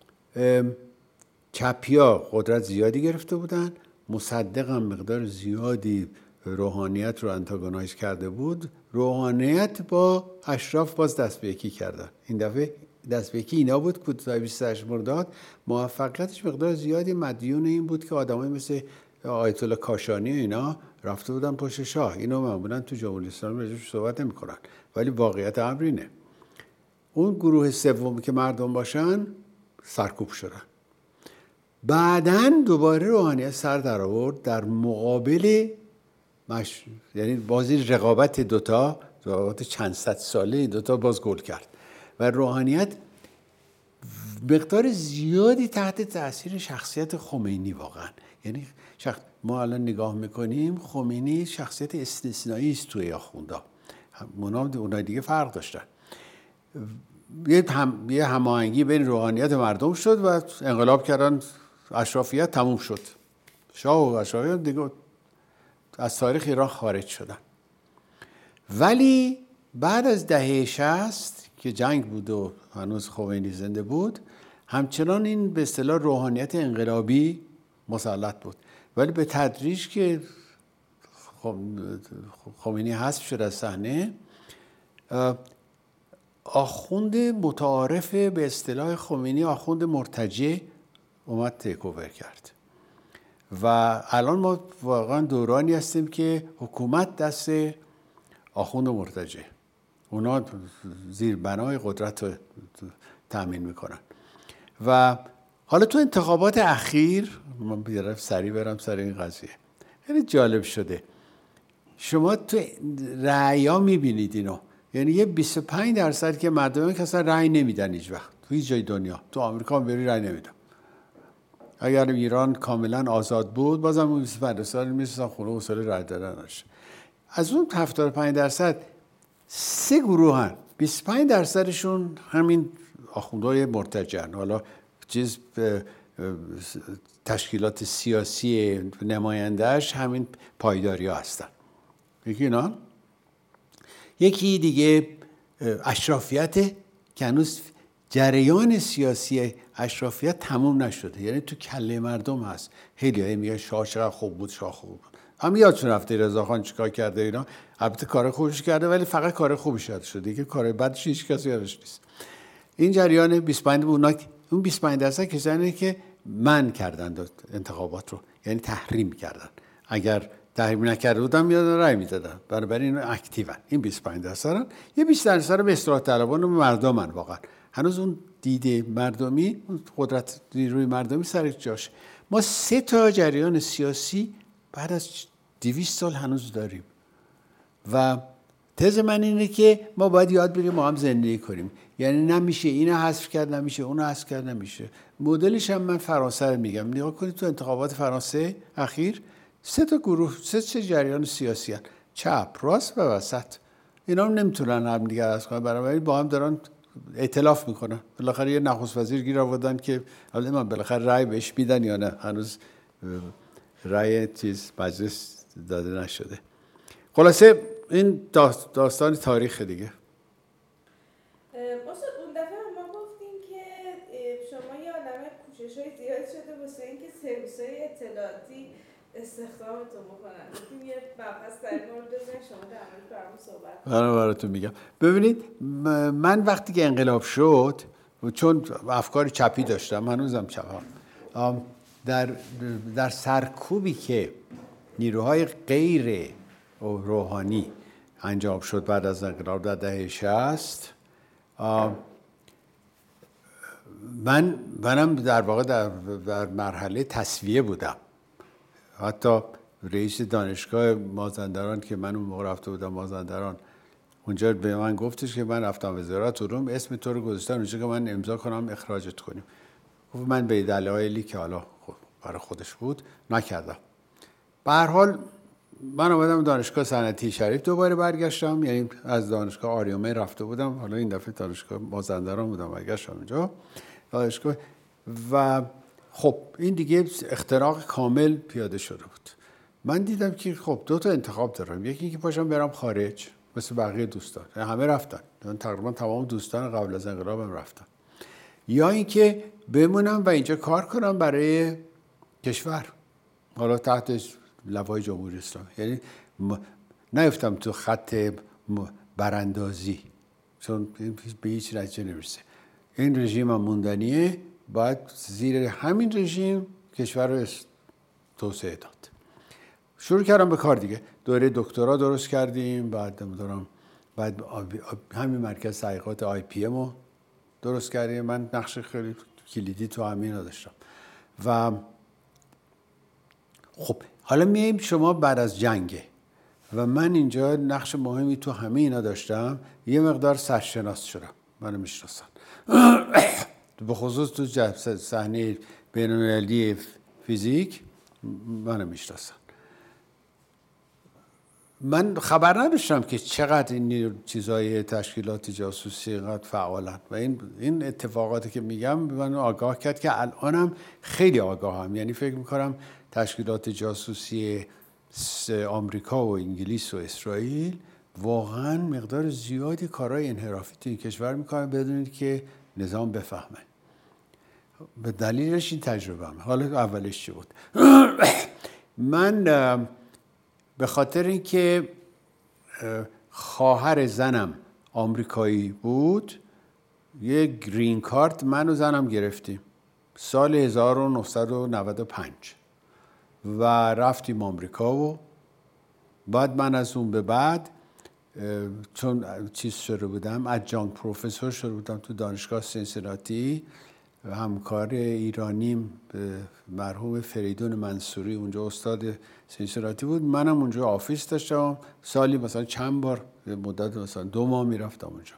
چپیا قدرت زیادی گرفته بودن، مصدق هم مقدار زیادی روحانیت رو انتاگونایز کرده بود، روحانیت با اشراف باز دست به یکی کردن. این دفعه دست به یکی اینا بود که تا 28 مرداد موفقیتش مقدار زیادی مدیون این بود که آدمای مثل آیت الله کاشانی و اینا رفته بودن پشت شاه. اینو معمولا تو جمهوری اسلامی راجعش صحبت نمی‌کنن، ولی واقعیت امر اینه. اون گروه سوم که مردم باشن سرکوب شدن. بعدن دوباره روحانیت سر در آورد در مقابل یعنی بازی رقابت دوتا، رقابت چند صد ساله دوتا باز گل کرد و روحانیت مقدار زیادی تحت تاثیر شخصیت خمینی واقعا. یعنی ما الان نگاه میکنیم خمینی شخصیت استثنایی است توی آخوندا، اونها دیگه فرق داشتن. یه هماهنگی بین روحانیت مردم شد و انقلاب کردن، اشرافیت تموم شد، شاه و اشرافیت دیگه از تاریخ ایران خارج شدن. ولی بعد از دهه 60 که جنگ بود و هنوز خمینی زنده بود، همچنان این به اصطلاح روحانیت انقلابی مسلط بود. ولی به تدریج که خمینی حذف شد از صحنه، آخوند متعارف به اصطلاح خمینی، آخوند مرتجع اومد تیک‌اوور کرد و الان ما واقعا دورانی هستیم که حکومت دست آخوند مرتجع، اونا زیربنای قدرت رو تأمین میکنن. و حالا تو انتخابات اخیر من بیارم سریع برم سر این قضیه، خیلی جالب شده. شما تو رأی‌ها میبینید اینو، یعنی یه 25% که مردم که اصلا رأی نمیدن هیچ وقت تو هیچ جای دنیا. تو آمریکا بری رأی نمیدن. اگر ایران کاملا آزاد بود بازم اون 25% میرسن خونه اصول رأی دادنش. از اون 75% سه گروه هن، 25%شون همین آخوندهای مرتجعن، حالا چیز تشکیلات سیاسی نمایندهش همین پایداری ها هستن. یکی اینا، یکی دیگه اشرافیت که هنوز جریان سیاسی اشرافیت تموم نشده، یعنی تو کله مردم هست. خیلی میگه شاه چقدر خوب بود، شاه خوب بود. هم یادتون رفته رضاخان چیکار کرده اینا، البته کار خوبش کرده ولی فقط کار خوبش یاد شده، دیگه کار بدش هیچ کسی یادش نیست. این جریان 25 اون 25% کسانی که من کردن انتخابات رو، یعنی تحریم کردن. اگر تحریم نکرده بودن میادن رای میدادن، بنابراین اینا اکتیون. این 25%، یه 20% به اصلاح طلبان و مردمن. واقعا هنوز اون دیده مردمی، اون قدرت نیروی مردمی سر جاش. ما 3 تا جریان سیاسی بعد از 200 سال هنوز داریم و تز من اینه که ما باید یاد بگیریم ما هم زندگی کنیم. یعنی نمیشه اینو حذف کرد، نمیشه اونو حذف کرد، نمیشه. مدلش هم من فرانسه رو میگم. نگاه کنید تو انتخابات فرانسه اخیر 3 تا گروه، 3 جریان سیاسی هستند، چپ، راست و وسط. اینا هم نمیتونن هم دیگه از کنن، برای با هم دارن ائتلاف میکنن. بالاخره یه نخست وزیر گیر آوردن که حالا من بالاخره رأی بهش میدن یا نه، هنوز رأی چیز مجلس داده نشده. خلاصه این داستان تاریخ دیگه. استاد اون دفعه ما گفتیم که شما یه عالمه کوشش‌های زیاد شده واسه اینکه سرویس‌های اطلاعاتی استخدامتون بکنن. گفتیم یه مبحث در این مورد بزنید، شما در مورد برامون صحبت کنید. من براتون میگم. ببینید من وقتی که انقلاب شد، چون افکار چپی داشتم، هنوزم چپم، در سرکوبی که نیروهای غیر روحانی انجام شد بعد از انقلاب در دهه 60، منم در واقع در مرحله تصفیه بودم. حتی رئیس دانشگاه مازندران که من اون موقع رفته بودم مازندران، اونجا به من گفتش که من رفتم وزارت علوم، اسم تو رو گذاشتن اونجا که من امضا کنم اخراجت کنیم. گفت من به دلایلی که حالا برای خودش بود نکردم. به هر حال من اومدم دانشگاه صنعتی شریف دوباره برگشتم، یعنی از دانشگاه آریامه رفته بودم، حالا این دفعه دانشگاه مازندران بودم، برگشتم اینجا دانشگاه. و خب این دیگه اختراق کامل پیاده شده بود. من دیدم که خب 2 تا انتخاب دارم، یکی اینکه پاشم برم خارج مثل بقیه دوستان، همه رفتن، من تقریبا تمام دوستان قبل از انقلابم رفتن، یا اینکه بمونم و اینجا کار کنم برای کشور، حالا تحت لوای جمهوری اسلامی. یعنی نیفتم تو خط براندازی، چون به هیچ نتیجه نمیرسه. این رژیم هم موندنیه، باید زیر همین رژیم کشور رو توسعه داد. شروع کردم به کار دیگه، دوره دکترا درست کردیم، بعد همین مرکز تحقیقات IPM رو درست کردیم. من نقش خیلی کلیدی تو همین داشتم. و خب حالا میایم شما بعد از جنگه و من اینجا نقش مهمی تو همه اینا داشتم، یه مقدار سرشناس شدم، منو میشناسن به خصوص تو صحنه بین‌المللی فیزیک منو میشناسن. من خبر نداشتم که چقدر این چیزای تشکیلات جاسوسی اینقدر فعالن و این اتفاقاتی که میگم من آگاه کرد که الانم خیلی آگاهم. یعنی فکر میکنم تشکیلات جاسوسی آمریکا و انگلیس و اسرائیل واقعا مقدار زیادی کارهای انحرافی تو این کشور میکنن بدون که نظام بفهمه. به دلیلش این تجربه هم. حالا اولش چی بود؟ من به خاطر اینکه خواهر زنم آمریکایی بود، یه گرین کارت من و زنم گرفتیم سال 1995 و رفتیم آمریکا. و بعد من از اون به بعد چون چیز شده بودم، ادجانکت پروفسور شده بودم تو دانشگاه سینسیناتی، همکار ایرانیم مرحوم فریدون منصوری اونجا استاد سینسیناتی بود، منم اونجا آفیس داشتم، سالی مثلا چند بار مدت مثلا 2 ماه میرفتم اونجا.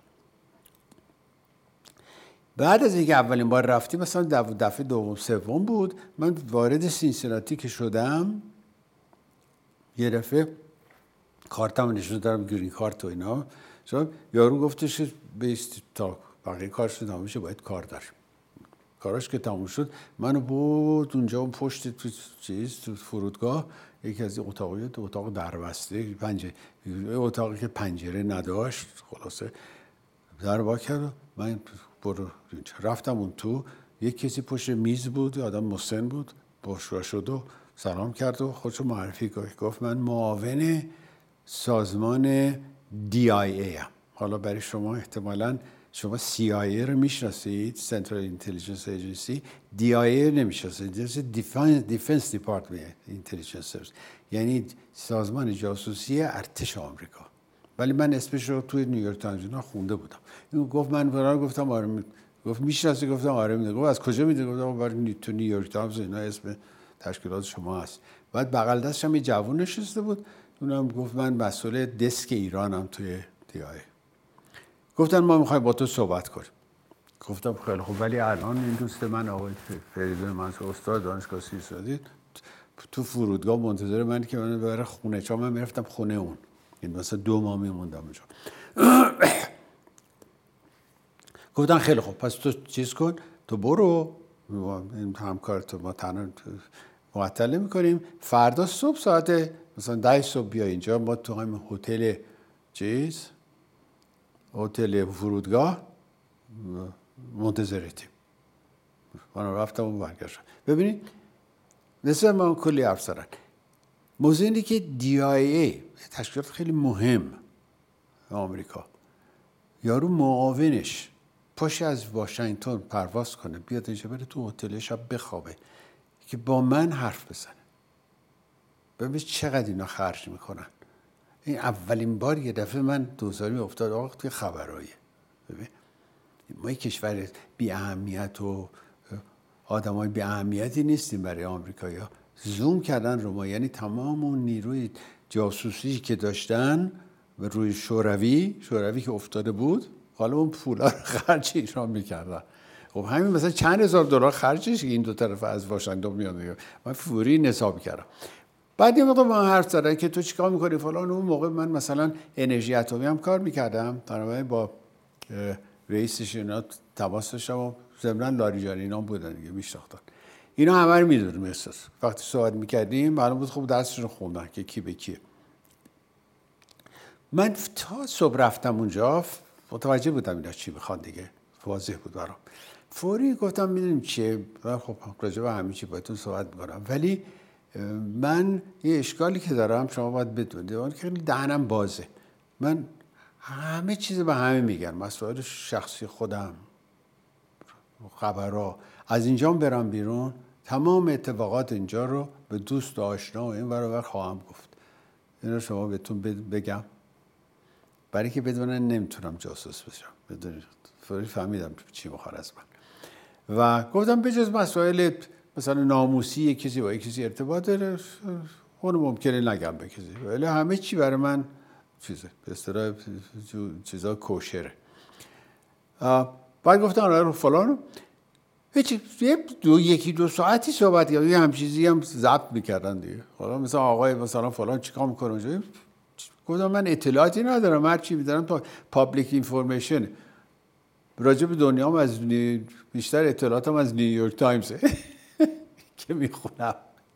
بعد از اینکه اولین بار رفتیم مثلا دفعه دوم سوم بود، من وارد سینسیناتی که شدم یه دفعه کارتم نشون دادم، گرین کارت و اینا، یارو گفتش بیست تا بقیه کارش تموم شه باید کار داریم. کاراش که تموم شد منو بود اونجا پشت تو فرودگاه، یکی از این اتاق دربسته، اتاقی که پنجره نداشت، خلاصه در وا کرد. من رفتم اون تو، یک کسی پشت میز بود، آدم مسن بود، باشگاه شد و سلام کرد و خودشو معرفی کرد، گفت من معاون سازمان DIA هم. حالا برای شما احتمالاً شما CIA رو میشناسید، Central Intelligence Agency، DIA نمیشناسید، Defense Department Intelligence Service، یعنی سازمان جاسوسی ارتش آمریکا. ولی من اسمش رو توی نیویورک تایمز خونده بودم. این گفت من برای گفتم آره، گفت میشناسی؟ گفتم آره میدونم. گفت از کجا میدونی؟ گفتم برای تو نیویورک تایمز اینا اسم تشکیلات شما هست. بعد بغل دستش هم یه جوون نشسته بود، اونم گفت من مسئول دسک ایرانم توی DIA. گفتن ما میخوایم با تو صحبت کنیم. گفتم خیلی خوب، ولی الان این دوست من آقای فریدون منصور استاد دانشگاه سینسیناتی تو فرودگاه منتظر من که من ببره خونه، چون من میرفتم خونه اون، این مثلا 2 ماه میموندم اونجا. گفتن خیلی خوب پس تو چیز کن، تو برو، این همکارت ما تنها معطل نمی‌کنیم، فردا صبح ساعت مثلا 10 صبح بیا اینجا، ما تو همین هتل هتل فرودگاه منتظرتیم. من رفتم و برگشتم. ببینید مثلا من کلی حرف زدن. موضوع اینه که DIA تشکیلات خیلی مهم آمریکا، یارو معاونش پاشه از واشنگتن پرواز کنه بیاد اینجا بره تو هتل شب بخوابه که با من حرف بزنه. ببین چقدر اینا خرج میکنن. این اولین بار یه دفعه من دوزاری افتاد آقا توی خبرایه. ببین ما یک کشور بی اهمیت و آدمای بی اهمیتی نیستیم برای آمریکایی‌ها. زوم کردن رو ما، یعنی تمام اون نیروی جاسوسی که داشتن روی شوروی که افتاده بود، حالا اون پولا رو خرج ایران میکردن. خب همین مثلا چند هزار دلار خرجش این دو طرف از واشنگتن میاد. من فوری حساب کردم. بعد یه موقع ما حرف زدن که تو چیکار میکنی فلان. اون موقع من مثلا انرژی اتمی هم کار میکردم، بنابراین با رئیسش اینا تماس داشتم و ضمن لاریجانی اینا بودن دیگه، میشناختن. اینا همه رو میدونم احساس. وقتی صحبت میکردیم معلوم بود خب درسشون خوندن که کی به کیه. من تا صبح رفتم اونجا متوجه بودم اینا چی میخوان دیگه، واضح بود برام. فوری گفتم میدونیم چیه، خب راجع به همه چی باهاتون صحبت میکنم، ولی من یه اشکالی که دارم شما باید بدونید که خیلی دهنم بازه. من همه چیز به همه میگم، مسائل شخصی خودم، خبرها، از اینجا برم بیرون تمام اتفاقات اینجا رو به دوست و آشنا و این ور خواهم گفت. این رو شما بهتون بگم برای که بدونن نمیتونم جاسوس بشم. بدونید فوری فهمیدم چی میخواد از من و گفتم بجز مسائل مثلا ناموسی کسی با کسی ارتباط داره اون ممکنه نگم به کسی، ولی همه چی برای من چیزه به اصطلاح چیزا کوشره. بعد گفتم آره فلان یکی دو ساعتی صحبت کردن، یه هم چیزی هم ضبط میکردن دیگه. حالا مثلا آقای مثلا فلان چیکار میکنه اونجا، گفتم من اطلاعاتی ندارم، هر چی میدارم تا پابلیک اینفورمیشن. راجع به دنیام از بیشتر اطلاعاتم از نیویورک تایمزه که میخونم.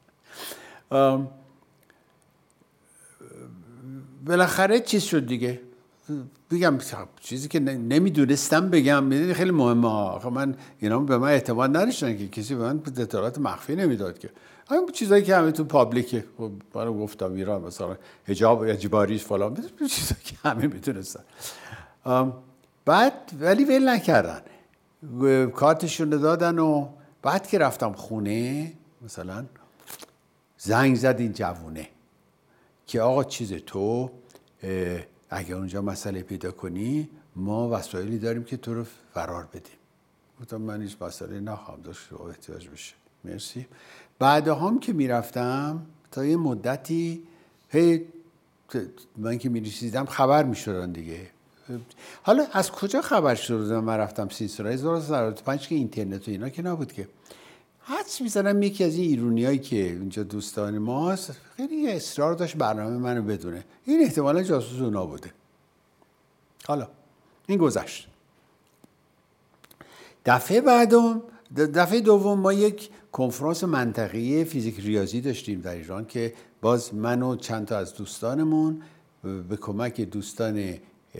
بالاخره چیز شد دیگه، بگم چیزی که نمیدونستم بگم. خیلی مهمه. آخه من اینا به من اعتماد نداشتن که کسی به من اطلاعات مخفی نمیداد که. همین چیزایی که همه تو پابلیکه، برای گفتم ایران مثلا حجاب اجباری فلان، چیزایی که همه میدونستن. بعد ولی ول نکردن، کارتشون دادن و بعد که رفتم خونه مثلا زنگ زد این جوونه که آقا چیز تو اگر اونجا مسئله پیدا کنی ما وسایلی داریم که تو رو فرار بدیم. گفتم من هیچ مسئله نخواهم داشت و احتیاج بشه، مرسی. بعدا هم که میرفتم تا یه مدتی من که میرسیدم خبر میشدن دیگه. حالا از کجا خبر شده؟ من رفتم سیسترای 1995 که اینترنت و اینا که نبود که. حدس میزنم یکی از این ایرونیایی که اونجا دوستان ماست خیلی اصرار داشت برنامه منو بدونه. این احتمالا جاسوس اونا بوده. حالا این گذشت. دفعه دوم ما یک کنفرانس منطقه‌ای فیزیک ریاضی داشتیم در ایران که باز من و چند تا از دوستانمون به کمک دوستان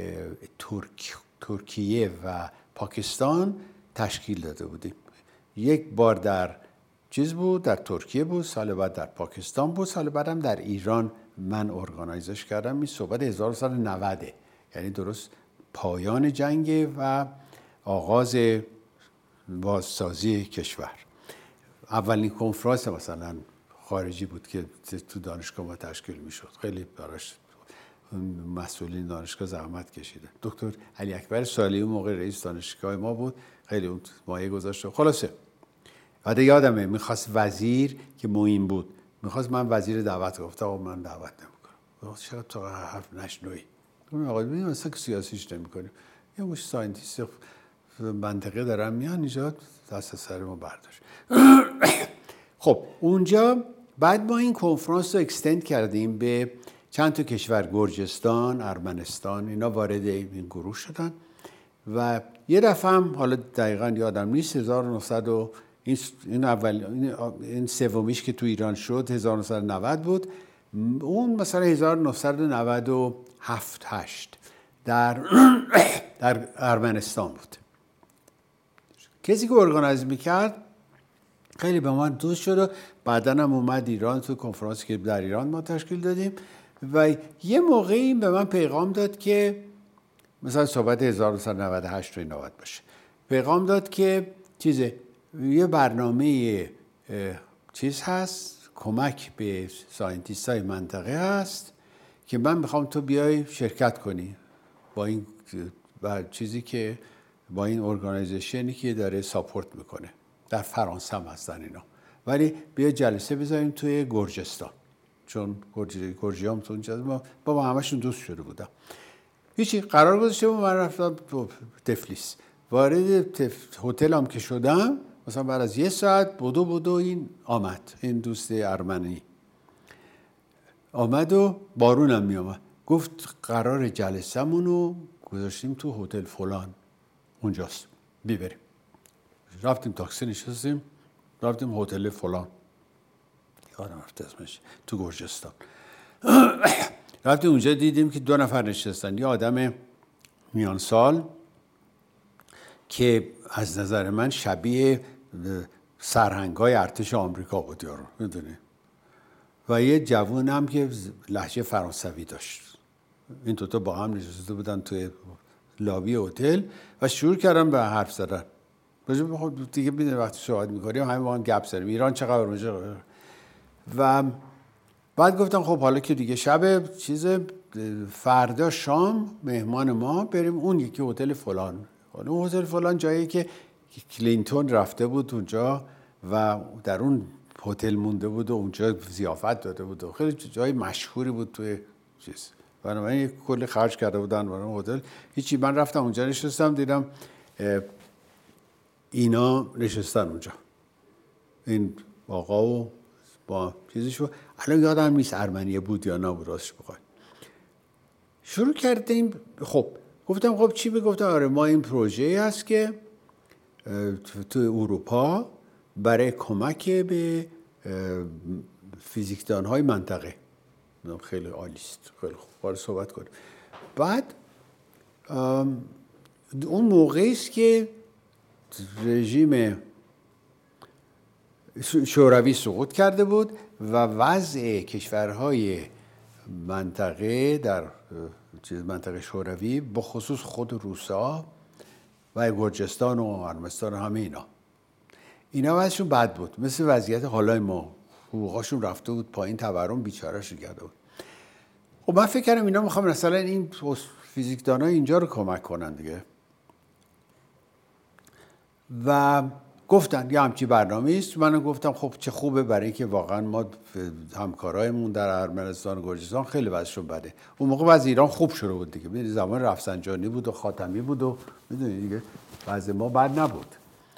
ترکیه و پاکستان تشکیل داده بودیم. یک بار در در ترکیه بود، سال بعد در پاکستان بود، سال بعدم در ایران من ارگانایزش کردم. این صحبت 1990، یعنی درست پایان جنگ و آغاز بازسازی کشور. اولین کنفرانس مثلا خارجی بود که تو دانشگاه ما تشکیل میشد. خیلی براش مسئولین دانشگاه زحمت کشیدن. دکتر علی اکبر صالحی اون موقع رئیس دانشگاه ما بود، خیلی اون مایه گذاشت. خلاصه بعد یادمه میخواست وزیر که معین بود، میخواست من وزیر دعوت، گفتم آقا من دعوت نمیکنم. چرا تو حرف نشنوی؟ آقا ببین مثلا سیاسیش نمیکنیم، یه مش ساینتیست منطقه دارن میان اینجا دست سر ما برداشت. خب اونجا بعد ما این کنفرانس رو اکستند کردیم به چند تا کشور، گرجستان، ارمنستان، اینا وارد این گروه شدن و یه دفعه هم حالا دقیقاً یادم نیست 1900 این سومیش که تو ایران شد 1990 بود، اون مثلا 1997 8 در ارمنستان بود. کسی که ارگانایز میکرد خیلی به من دوست شد و بعداً هم اومد ایران تو کنفرانسی که در ایران ما تشکیل دادیم و یه موقعی به من پیغام داد که مثلا صحبت 1998 رو 90 باشه، پیغام داد که یه برنامه هست کمک به ساینتیستای منطقه هست که من میخوام تو بیای شرکت کنی با این چیزی که با این ارگانایزیشنی که داره ساپورت میکنه. در فرانسه هم هستن اینا، ولی بیا جلسه بذاریم توی گرجستان. چون گرجیام تو اونجا ما با همشون دوست شده بودم. هیچی قرار گذاشته بود من رفتم تفلیس. وارد هتلم که شدم مثلا بعد از 1 ساعت بدو این آمد، این دوست ارمنی آمد و بارونم می آمد. گفت قرار جلسمونو گذاشتیم تو هتل فلان اونجاست بیبریم. رفتیم تاکسی نشستیم رفتیم هتل فلان یادم رفته اسمش تو گرجستان. رفتیم اونجا دیدیم که 2 نفر نشستن، یه آدم میان سال که از نظر من شبیه سرهنگای ارتش آمریکا بود یارو میدونی، و یه جوون هم که لهجه فرانسوی داشت. این دوتا با هم نشسته بودن توی لابی هتل و شروع کردن به حرف زدن. دیگه میدونی وقتی صحبت می‌کنیم همه با هم گپ زدیم ایران چقدر اونجا. و بعد گفتم خب حالا که دیگه شب فردا شام مهمان ما بریم اون یکی هتل فلان. اون هتل فلان جایی که کلینتون رفته بود اونجا و در اون هتل مونده بود و اونجا ضیافت داده بود و خیلی جای مشهوری بود توی چیز. بنابراین کلی خرج کرده بودن برای اون هتل. هیچی من رفتم اونجا نشستم دیدم اینا نشستن اونجا. این آقا و با چیزشو الان یادم نیست ارمنیه بود یا نبود راستش بخوای. شروع کردیم خب گفتم خب چی بگفتم آره ما این پروژه هست که تو اروپا برای کمک به فیزیکدان‌های منطقه. خیلی عالی است. خیلی خوب باید صحبت کنیم. بعد اون موقعی است که رژیم شوروی سقوط کرده بود و وضع کشورهای منطقه در منطقه شوروی به خصوص خود روسا و گرجستان و ارمنستان و همه اینا وضعشون بد بود، مثل وضعیت حالای ما. حقوقاشون رفته بود پایین، تورم بیچاره‌شون کرده بود. خب من فکر کردم اینا میخوام مثلا این فیزیکدان‌های اینجا رو کمک کنن دیگه. و گفتن یه همچی برنامه است. من گفتم خب چه خوبه، برای اینکه واقعا ما همکارایمون در ارمنستان و گرجستان خیلی وضعشون بده. اون موقع وضع ایران خوب شده بود دیگه، ببین زمان رفسنجانی بود و خاتمی بود و میدونید دیگه وضع ما بد نبود.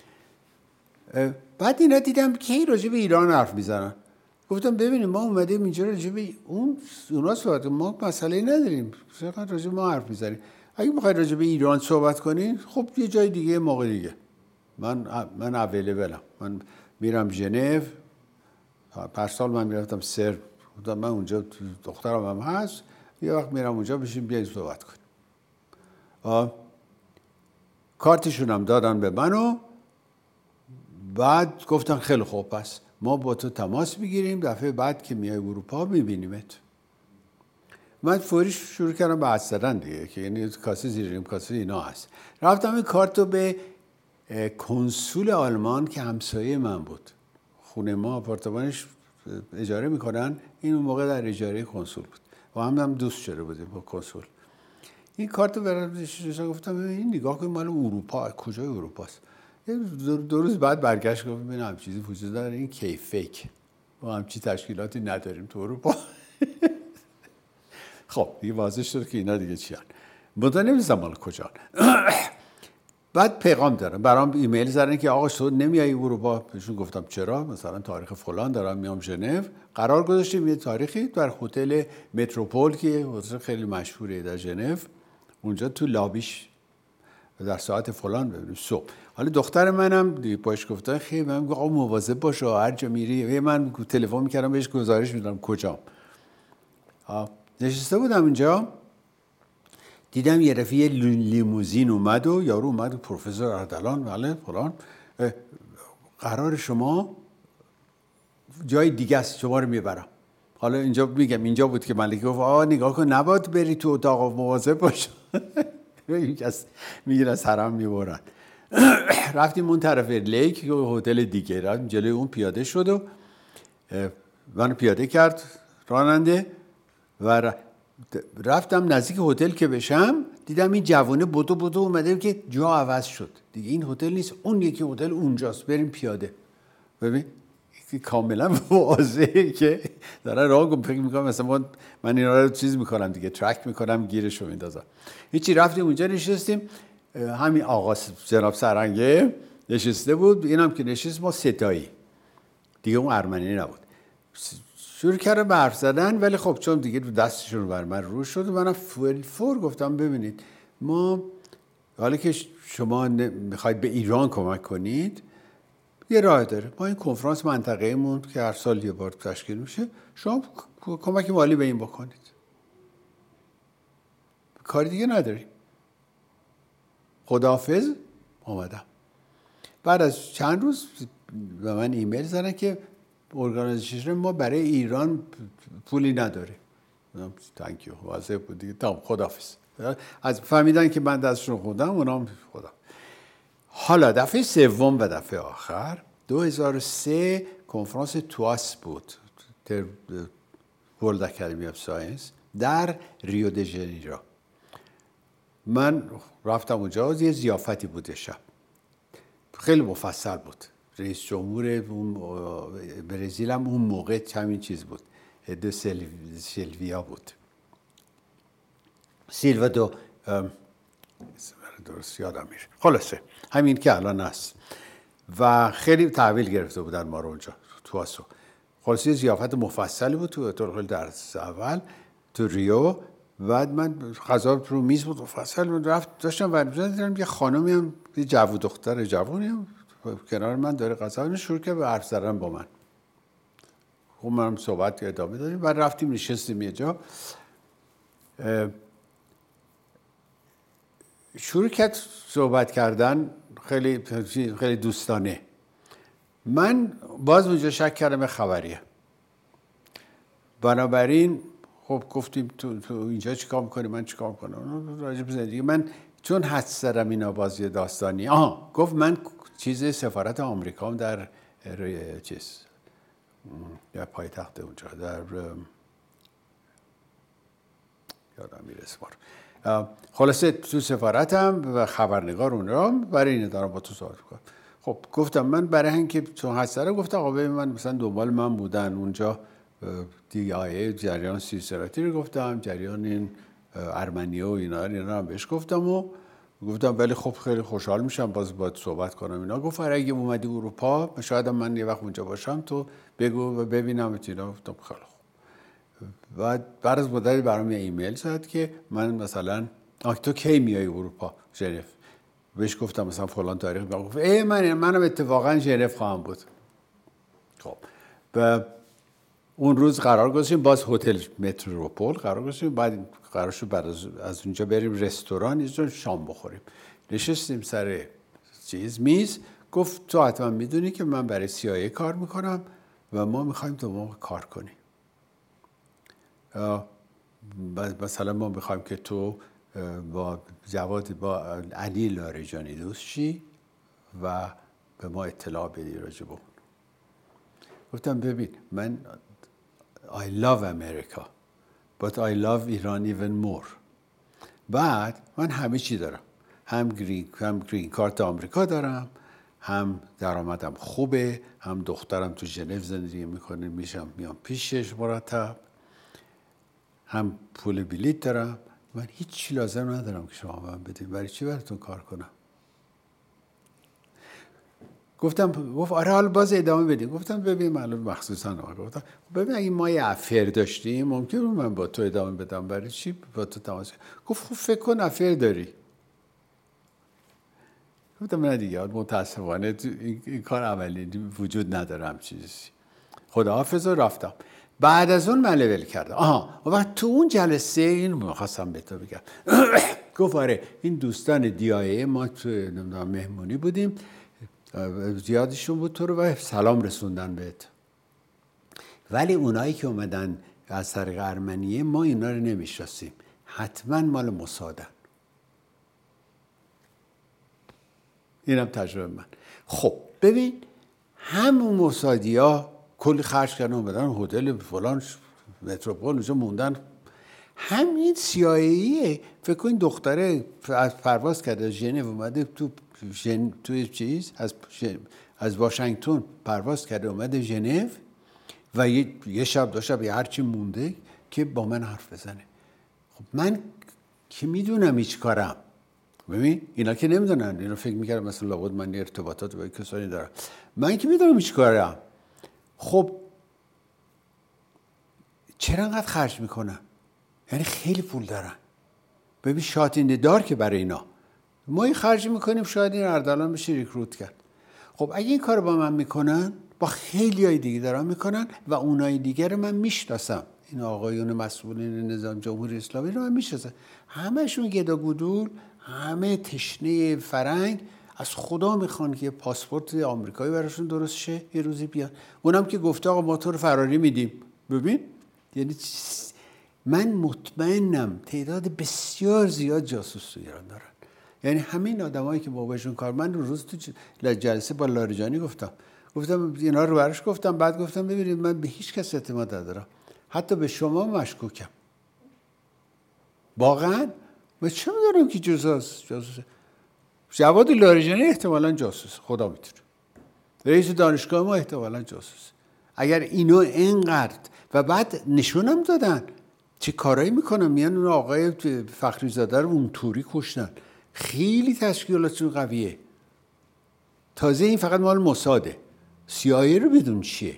بعد اینا دیدم که راجع به ایران حرف میزنن. گفتم ببینیم ما اومدیم اینجا راجع به اونا صحبت، ما مسئله نداریم، فقط راجع به ما حرف میزنیم. اگه میخواید راجع به ایران صحبت کنین خب یه جای دیگه موقع دیگه. من اویلیبلم. من میرم ژنو، هر سال من میرفتم سرب، من اونجا دخترم هم هست، یه وقت میرم اونجا بشیم بیایید صحبت کنیم. کارتشون هم دادن به منو. بعد گفتن خیلی خوب پس ما با تو تماس میگیریم، دفعه بعد که میای اروپا میبینیمت. من فوری شروع کردم به حدس زدن دیگه که یعنی کاسه زیریم کاسه اینا هست. رفتم این کارتو به کنسول آلمان که همسایه من بود، خونه ما آپارتمانش اجاره میکنن، این اون موقع در اجاره کنسول بود و هم دوست شده بودیم با کنسول. این کارتو براتش گفتم این نگاه کن مال اروپا، کجای اروپاست. 2 روز بعد برگشت گفت ببین هم چیزی وجود داره، این کی فیک، ما همچی تشکیلاتی نداریم تو اروپا. خب دیگه واضح شد که اینا دیگه چیان، منتها نمی‌دونم مال کجان. بعد پیغام دارم برام ایمیل زدن که آقا تو نمیای اروپا. بهشون گفتم چرا، مثلا تاریخ فلان دارم میام ژنو. قرار گذاشتیم یه تاریخی در هتل متروپول که هتل خیلی مشهوره در ژنو، اونجا تو لابیش در ساعت فلان ببینیم صبح. حالا دختر منم باش گفتم خیلی من میگم آقا مواظب باش هر جا میری. من تلفن میکردم بهش گزارش میدادم کجام. نشسته بودم اینجا دیدم یه رفیق لیموزین اومد و یارو اومد پروفسور اردلان بله فلان قرار شما جای دیگه است شما رو میبرم. حالا اینجا میگم اینجا بود که ملک گفت نگاه کن نباید بری تو اتاق مواظب باش. میگن از حرم میبرن. رفتیم اون طرف لیک هتل دیگه، رفتیم جلوی اون پیاده شد و منو پیاده کرد راننده و رفتم نزدیک هتل که بشم دیدم این جوونه بدو اومده که جا عوض شد دیگه، این هتل نیست اون یکی هتل اونجاست، بریم پیاده. ببین کاملا واضحه که دارن راه فکر میکنم مثلا من اینا رو چیز میکنم دیگه، ترک میکنم، گیرش رو میندازم. هیچی، رفتیم اونجا نشستیم، همین آقا جناب سرنگه نشسته بود، اینم که نشست، ما ستایی دیگه، اون ارمنی نبود. شروع کردم به حرف زدن، ولی خب چون دیگه دستشون بر من رو شد و منم فور گفتم ببینید ما حالا که شما میخواید به ایران کمک کنید یه راه داره، ما این کنفرانس منطقه‌مون که هر سال یه بار تشکیل میشه، شما کمک مالی به این بکنید، کاری دیگه نداریم. خداحافظ. آمدم. بعد از چند روز به من ایمیل زدن که ارگانیزیشن ما برای ایران پولی نداره. تانکیو، واضح بود دیگه. تمام، خداحافظ. از فهمیدن که من دستشون خوندم، اونام خدا. حالا دفعه سوم و دفعه آخر 2003 کنفرانس تواس بود، World Academy of Science در ریو د ژانیرو. من رفتم اونجا، یه ضیافتی بود شب، خیلی مفصل بود. رئیس جمهور برزیل هم اون موقع همین چیز بود، دو سیلویا بود، سیلوا دو درست یادم میره، خلاصه همین که الان هست. و خیلی تحویل گرفته بودن ما رو اونجا تو آسو. خلاصه ضیافت مفصلی بود تو خیلی درس اول تو ریو. بعد من غذا رو میز بود مفصل، رفت داشتم و دیدم یه خانمی هم، یه دختر جوونی هم کنار من داره غذا شروع کرد به حرف زدن با من. خب منم صحبت ادامه دادیم. بعد رفتیم نشستیم یه جا، شروع کرد صحبت کردن خیلی دوستانه. من باز اونجا شک کردم خبریه. بنابراین خب گفتیم تو اینجا چیکار می‌کنی، من چیکار می‌کنم راجع به زندگی من، چون حدس زدم اینا بازی داستانی. گفت من سفارت آمریکا هم در در پایتخت اونجا، در یادم میره اسمار، خلاصه تو سفارتم و خبرنگار اونجا، برای این دارم با تو صحبت می‌کنم. خب گفتم من برای اینکه چون حدس زدم، گفتم آقا ببین من مثلا دنبال من بودن اونجا DIA، جریان سیستراتی رو گفتم، جریان این ارمنیا و اینا هم بهش گفتم و گفتم ولی خب خیلی خوشحال میشم باید صحبت کنم اینا. گفت اگه اومدی اروپا شاید من یه وقت اونجا باشم، تو بگو و ببینم اینا. گفتم خیلی خوب. بعد از مدتی برام یه ایمیل زد که من مثلا تو کی میای اروپا ژنو؟ بهش گفتم مثلا فلان تاریخ. گفت منم اتفاقا ژنو خواهم بود. خب اون روز قرار گذاشتیم باز هتل متروپول قرار گذاشتیم، بعد قرار شد بعد از اونجا بریم رستوران اینجا شام بخوریم. نشستیم سر میز. گفت تو حتما میدونی که من برای CIA کار میکنم و ما میخوایم تو ما کار کنی. مثلا ما میخوایم که تو با علی لاریجانی دوست شی و به ما اطلاع بدی راجع به اون. گفتم ببین من I love America but I love Iran even more. بعد من همه چی دارم، هم گرین کارت آمریکا دارم، هم درآمدم خوبه، هم دخترم تو ژنو زندگی میکنه، میام پیشش مرتب، هم پول بلیط دارم. من هیچ لازم ندارم که شما من بدید، برای چی براتون کار کنم؟ گفت آره حالا باز ادامه بدیم. گفتم ببین معلوم مخصوصا گفتم ببین اگه ما یه افیر داشتیم ممکنه من با تو ادامه بدم، برای چی با تو تماس؟ گفت خب فکر کن افیر داری. گفتم نه دیگه متاسفانه این کار عملی وجود نداره هم چیزی. خداحافظ و رفتم. بعد از اون من لول کردم. و تو اون جلسه این می‌خواستم به تو بگم. گفت آره این دوستان DIA ما تو مهمونی بودیم، زیادشون بود تو رو و سلام رسوندن بهت، ولی اونایی که اومدن از طریق ارمنیه ما اینا رو نمیشناسیم، حتما مال موسادن. اینم تجربه من. خب ببین همون موسادیا کلی خرج کردن اومدن هتل فلان متروپول اونجا موندن. همین CIA فکر کن دختره از پرواز کرده ژنو اومده تو چیز از از واشنگتن پرواز کرده اومده ژنو و یه شب دو شب هر چی مونده که با من حرف بزنه. خب من که میدونم هیچ کارم، ببین اینا که نمیدونن، اینا فکر میکردم مثلا لابد من ارتباطات با کسانی دارم، من که میدونم هیچ کارم. خب چرا انقدر خرج میکنن؟ یعنی خیلی پول دارن. ببین شاتینده دار که برای اینا ما این خرج میکنیم شاید این اردلان بشه ریکروت کرد. خب اگه این کار با من میکنن با خیلی های دیگه دارن میکنن و اونای دیگه رو من میشناسم، این آقایون مسئولین نظام جمهوری اسلامی رو من میشناسم، همشون گدا گودول، همه تشنه فرنگ، از خدا میخوان که پاسپورت آمریکایی براشون درست شه یه روزی بیان. اونم که گفته آقا ما تو رو فراری میدیم. ببین یعنی من مطمئنم تعداد بسیار زیاد جاسوس تو ایران دارن. یعنی همین آدمایی که باباشون کار، من روز تو جلسه با لاریجانی گفتم اینا رو براش گفتم، بعد گفتم ببینید من به هیچ کس اعتماد ندارم، حتی به شما مشکوکم. واقعا من چه می‌دونم که جاسوسه. جواد لاریجانی احتمالاً جاسوس، خدا میتونه. رئیس دانشگاه ما احتمالاً جاسوس. اگر اینو اینقدر و بعد نشونم دادن چه کارایی میکنن، میان اون آقای فخری زاده رو اونطوری کشتن. خیلی تشکیلاتشون قویه. تازه این فقط مال موساده، CIA رو بدون چیه.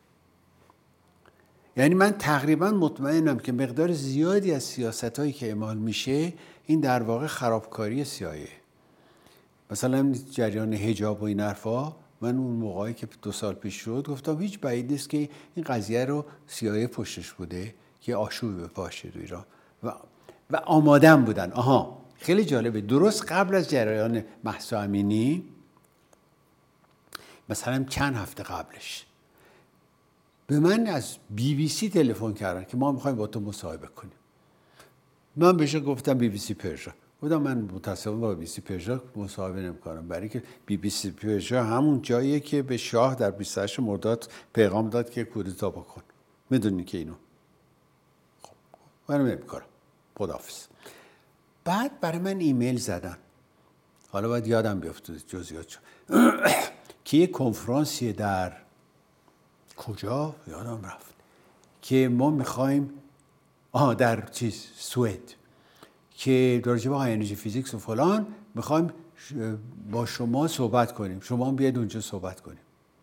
یعنی من تقریبا مطمئنم که مقدار زیادی از سیاستایی که اعمال میشه این در واقع خرابکاری CIA. مثلا جریان حجاب و این حرفا، من اون موقعی که 2 سال پیش شد گفتم هیچ بعید نیست که این قضیه رو CIA پشتش بوده که آشوب بپاشه تو ایران و آمادم بودن. خیلی جالبه، درست قبل از جریان مهسا امینی، مثلا چند هفته قبلش به من از BBC تلفن کردن که ما میخوایم با تو مصاحبه کنیم. من بهش گفتم BBC پرژا. گفتم من متأسفانه با BBC پرژا مصاحبه نمی‌کنم، برای که BBC پرژا همون جاییه که به شاه در 28 مرداد پیغام داد که کودتا بکن. میدونی که اینو. خب من نمی‌کنم. خداحافظ. بعد برای من ایمیل زدن. حالا باید یادم بیفته جزئیاتشو. که یه کنفرانسی در کجا یادم رفت که ما می‌خوایم در سوئد که راجع به های انرژی فیزیکس و فلان میخوایم با شما صحبت کنیم، شما هم بیاید اونجا صحبت کنیم.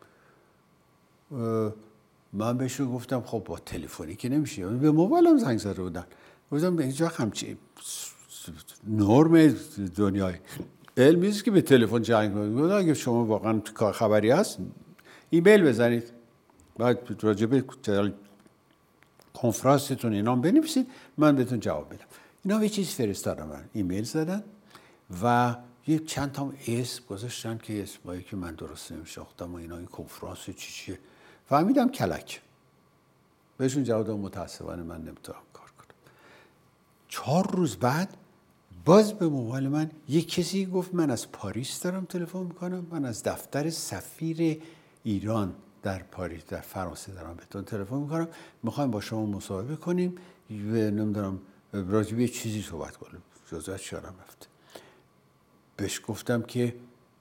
من بهشون گفتم خب با تلفنی که نمیشه، به موبایلم زنگ زده بودن. گفتم به اینجا همچی نرم دنیای علمی است که به تلفن زنگ کنید. اگه شما واقعا خبری هست ایمیل بزنید، بعد راجع به کنفرانستون اینا بنویسید، من بهتون جواب بدم. اینا یه چیز فرستادن، من ایمیل زدن و یه چند تا اسم گذاشتن که اسمایی که من درست نمی‌شناختم و اینا، این کنفرانس چیه. فهمیدم کلک. بهشون جواب دادم متاسفانه من نمیتونم کار کنم. 4 روز بعد باز به موبایل من یک کسی گفت من از پاریس دارم تلفن میکنم، من از دفتر سفیر ایران در پاریس در فرانسه دارم بهتون تلفن میکنم، میخوایم با شما مصاحبه کنیم و نمیدونم راجع به چیزی صحبت کنیم. جزئیاتش یادم رفت. بهش گفتم که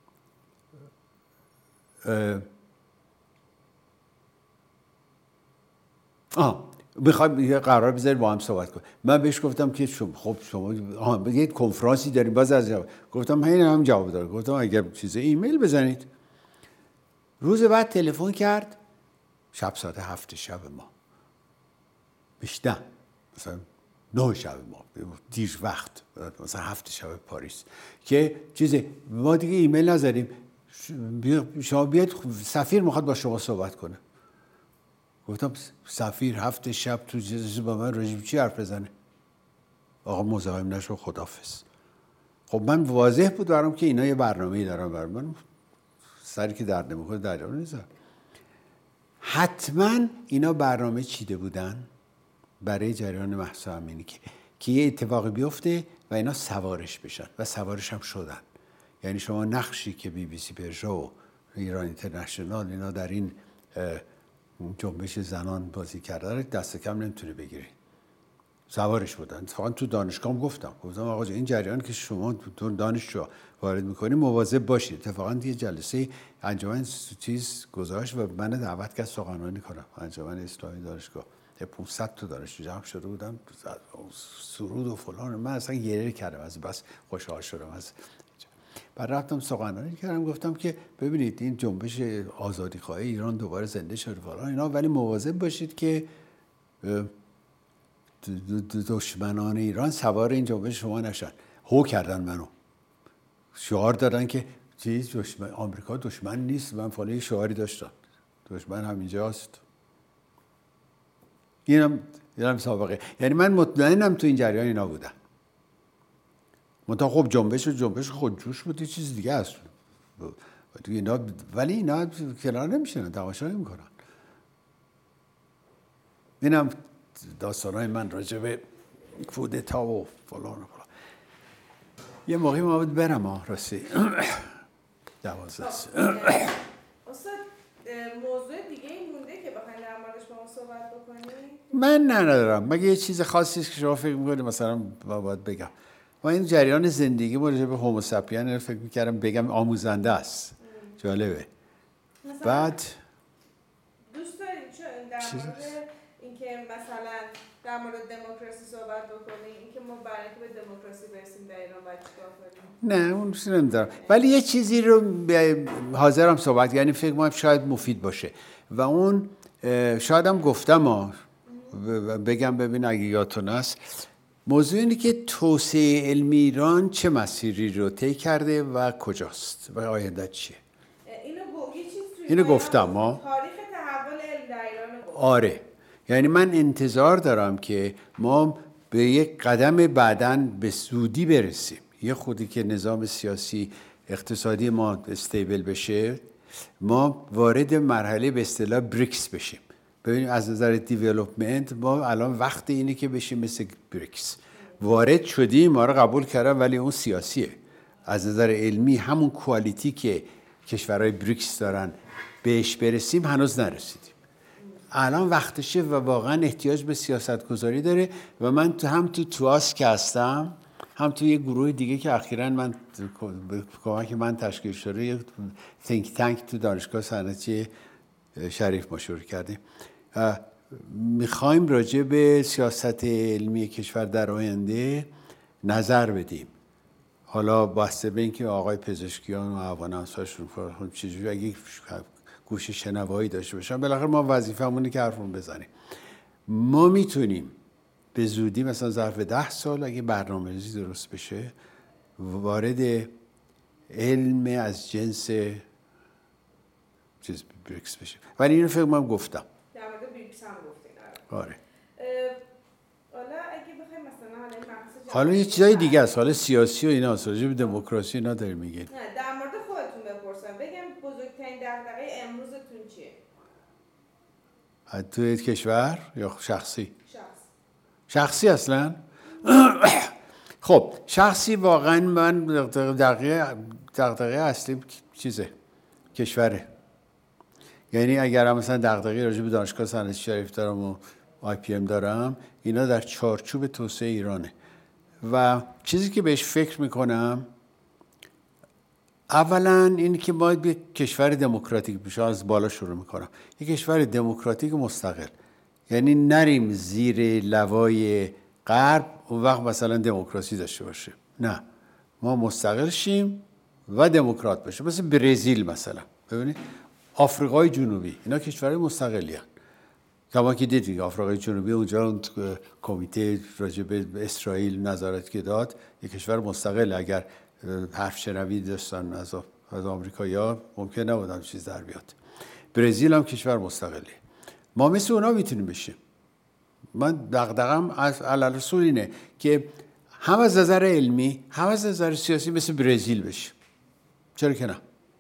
میخوایم یه قرار بذاریم با هم صحبت کنیم. من بهش گفتم که خب شما یه کنفرانسی داریم، باز از جواب گفتم هم جواب داره. گفتم اگر چیزی ایمیل بزنید. روز بعد تلفن کرد، شب ساعت 7 شب ما، بیشتر مثلا 9 شب ما، دیر وقت، مثلا 7 شب پاریس، که چیزی ما دیگه ایمیل نزدیم، شما بیاید سفیر میخواد با شما صحبت کنه. گفتم سفیر 7 شب تو جلسه با من راجع به چی حرف بزنه؟ آقا مزاحم نشو، خداحافظ. خب من واضح بود برام که اینا یه برنامه‌ای دارن برام، من سری که درد نمی‌خوره دریا نمیذارم. حتما اینا برنامه چیده بودن برای جریان مهسا امینی که یه اتفاقی بیفته و اینا سوارش بشن و سوارش هم شدن. یعنی شما نقشی که BBC پرژا و ایران اینترنشنال اینا در این جنبش زنان بازی کرده دست کم نمیتونه بگیری. سوارش بودن. اتفاقا تو دانشگاه گفتم آقا این جریان که شما تو دانشجو وارد میکنید مواظب باشید. اتفاقا یه جلسه انجمن چیز گذاشت و من دعوت کرد سخنرانی کنم. انجمن اسلامی دانشگاه 500 تا دانشجو جمع شده بودن، سرود و فلان. من اصلا گریه کردم از بس خوشحال شدم. از بعد رفتم سخنرانی کردم، گفتم که ببینید این جنبش آزادیخواهی ایران دوباره زنده شده فلان اینا، ولی مواظب باشید که دشمنان ایران سوار این جنبش شما نشن. هو کردن منو، شعار دادن که چیز آمریکا دشمن نیست. من فلان شعاری داشتم دشمن همینجاست. اینم سابقه. یعنی من مطمئنم تو این جریان اینا بودن. منتها خب جنبش خودجوش بود، یه چیز دیگه است اینا، ولی اینا کنار نمیشنن، تماشا نمیکنن. اینم داستانای من راجع به کودتا و فلان. یه موقعی ما بود برم راستی 12 استاد موضوع دیگه این مونده که بخواین در موردش با ما صحبت بکنید؟ من ندارم، مگه یه چیز خاصی که شما فکر می‌کنید مثلا باید بگم. ما این جریان زندگی راجع به هوموساپین فکر می‌کردم بگم آموزنده است. جالبه. بعد دوست دارید در مورد اینکه مثلا در مورد دموکراسی صحبت بکنیم، اینکه ما برای اینکه به دموکراسی برسیم در ایران باید چیکار کنیم؟ نه اون چیزی نمی‌دارم، ولی یه چیزی رو حاضرم صحبت، یعنی فکر کنم شاید مفید باشه و اون شاید هم گفتم بگم ببین اگه یادتون هست. موضوع اینه که توسعه علمی ایران چه مسیری رو طی کرده و کجاست و آینده چیه. اینو گفتم تاریخ تحول علم در ایران گفتم. آره، یعنی من انتظار دارم که ما به یک قدم بعداً به زودی برسیم، یه خودی که نظام سیاسی اقتصادی ما استیبل بشه، ما وارد مرحله به اصطلاح بریکس بشیم. ببینیم از نظر دیولپمنت ما الان وقت اینه که بشیم مثل بریکس. وارد شدیم، ما رو قبول کردن، ولی اون سیاسیه. از نظر علمی همون کوالیتی که کشورهای بریکس دارن بهش برسیم هنوز نرسیدیم. الان وقتشه و واقعا احتیاج به سیاست گذاری داره و من هم تو تواس که هستم، هم تو یه گروه دیگه که اخیراً من به کمک من تشکیل شده، یک think tank تو دانشگاه صنعتی شریف مشهور کردیم. میخوایم راجع به سیاست علمی کشور در آینده نظر بدیم. حالا بسته به اینکه آقای پزشکیان و اوانانساشون چجوری اگه گوش شنوایی داشته باشن، بالاخره ما وظیفه‌مونه که حرفمون بزنیم. ما میتونیم به زودی مثلا ظرف 10 سال اگه برنامه‌ریزی درست بشه وارد علم از جنس چیز بریکس بشه. ولی اینو فکر کنم گفتم. در مورد بریکس هم گفتین. آره. حالا اگه بخوایم مثلا حالا یه چیزای دیگه است، حالا سیاسی و اینا، راجع به دموکراسی اینا داریم میگین. نه، در مورد خودتون بپرسم. بگم بزرگترین دغدغه امروزتون چیه؟ توی کشور یا شخصی؟ شخصی اصلا؟ خب شخصی واقعا من دغدغه اصلی چیزه، کشوره. یعنی اگر مثلا دغدغه راجع به دانشگاه صنعتی شریف دارم و IPM دارم، اینا در چارچوب توسعه ایرانه و چیزی که بهش فکر میکنم اولا این که باید یک کشور دموکراتیک بشه. از بالا شروع میکنم. یک کشور دموکراتیک مستقل، یعنی نریم زیر لوای غرب اون وقت مثلا دموکراسی داشته باشه. نه، ما مستقل شیم و دموکرات باشه. مثل برزیل مثلا، ببینید آفریقای جنوبی، اینا کشورهای مستقلی هستند. کما که دیدید آفریقای جنوبی اونجا اون کمیته راجع به اسرائیل نظارت که داد، یک کشور مستقل. اگر حرف شنوی داشتن از آمریکایی‌ها ممکن نبودن چیز در بیاد. برزیل هم کشور مستقلی. ما مثل اونا میتونیم بشیم. من دغدغه‌ام علل رسول اینه که هم از نظر علمی هم از نظر سیاسی مثل برزیل بشیم. چرا که نه؟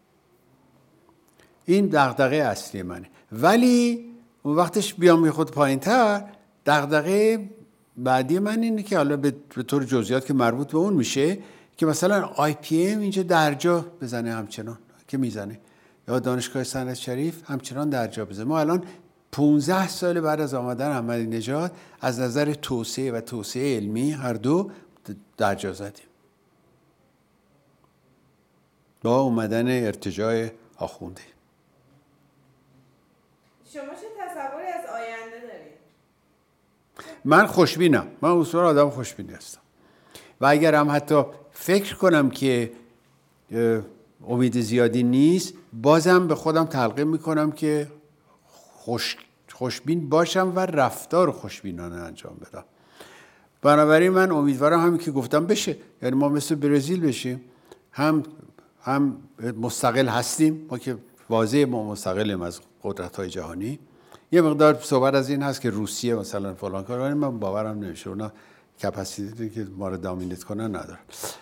این دغدغه اصلی منه. ولی اون وقتش بیام یه خود پایین‌تر، دغدغه بعدی من اینه که حالا به طور جزئیات که مربوط به اون میشه که مثلا IPM اینجا درجا بزنه همچنان که میزنه، یا دانشگاه صنعتی شریف همچنان درجا بزنه. ما الان 15 سال بعد از آمدن احمدی نژاد از نظر توسعه و توسعه علمی هر دو درجا زدیم با اومدن ارتجاع آخونده. شما چه تصوری از آینده دارید؟ من خوشبینم. من اصولا آدم خوشبینی هستم و اگر هم حتی فکر کنم که امید زیادی نیست، بازم به خودم تلقین میکنم که خوشبین باشم و رفتار خوشبینانه انجام بدم. بنابراین من امیدوارم همین که گفتم بشه، یعنی ما مثل برزیل بشیم، هم مستقل هستیم، ما که واضحه ما مستقلیم از قدرت‌های جهانی. یه مقدار صحبت از این هست که روسیه مثلا فلان کار، ولی من باورم نمیشه اونا کپاسیتی که ما رو دامینیت کنن ندارن.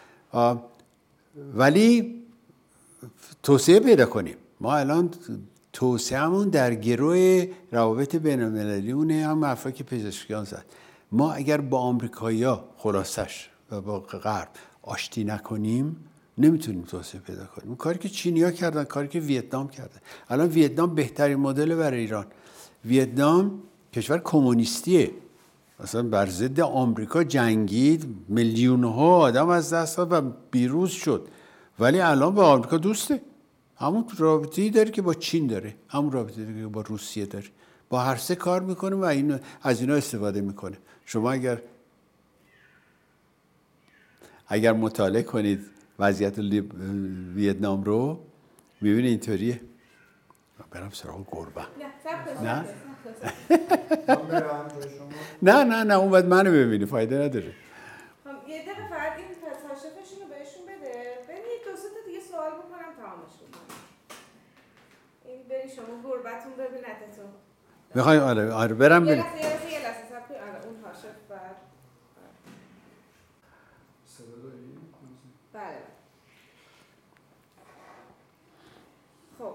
ولی توسعه پیدا کنیم. ما الان توسعه‌مون در گروه روابط بین‌المللیونه، هم حرفا که پزشکیان زد. ما اگر با آمریکایی‌ها خلاصش و با غرب آشتی نکنیم نمیتونیم توسعه پیدا کنیم. اون کاری که چینی‌ها کردن، کاری که ویتنام کرده. الان ویتنام بهترین مدل برای ایران. ویتنام کشور کمونیستیه، مثلا بر ضد آمریکا جنگید، میلیون‌ها آدم از دست داد و پیروز شد، ولی الان با آمریکا دوسته. همون رابطه‌ای داره که با چین داره، همون رابطه‌ای که با روسیه داره. با هر سه کار میکنه و از اینا استفاده میکنه. شما اگر مطالعه کنید وضعیت ویتنام رو میبینید اینطوریه. برم سراغ گربه. نه اون باید منو ببینی، فایده نداره. یه دقیقه فقط این تشریفشون رو بهشون بده. ببینید دو سه تا دیگه سوال بکنم تمامش کنم. این بری شما گربتون ببینتتون. میخوای آره برم یه لحظه صبر کن. آره اون حاشف بعد. صدا داری؟ بله. خب.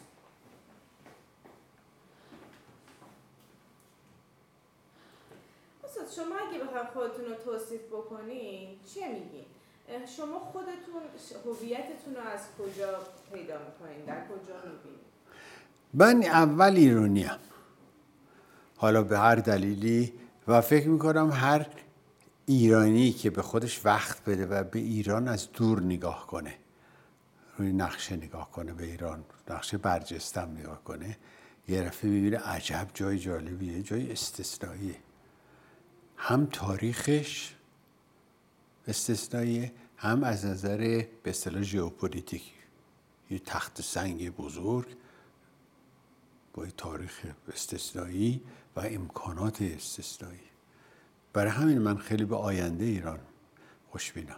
شما اگه بخواید خودتون رو توصیف بکنین چه میگین؟ شما خودتون هویتتون رو از کجا پیدا میکنین؟ در کجا میبینین؟ من اول ایرانیم، حالا به هر دلیلی، و فکر میکنم هر ایرانی که به خودش وقت بده و به ایران از دور نگاه کنه، روی نقشه نگاه کنه به ایران، نقشه برجستم نگاه کنه، یه دفعه میبینه عجب جای جالبیه، جای استثنائیه. هم تاریخش استثنائیه، هم از نظر به اصطلاح ژئوپلیتیک، یه تخت سنگ بزرگ با تاریخ استثنایی و امکانات استثنایی. برای همین من خیلی به آینده ایران خوشبینم.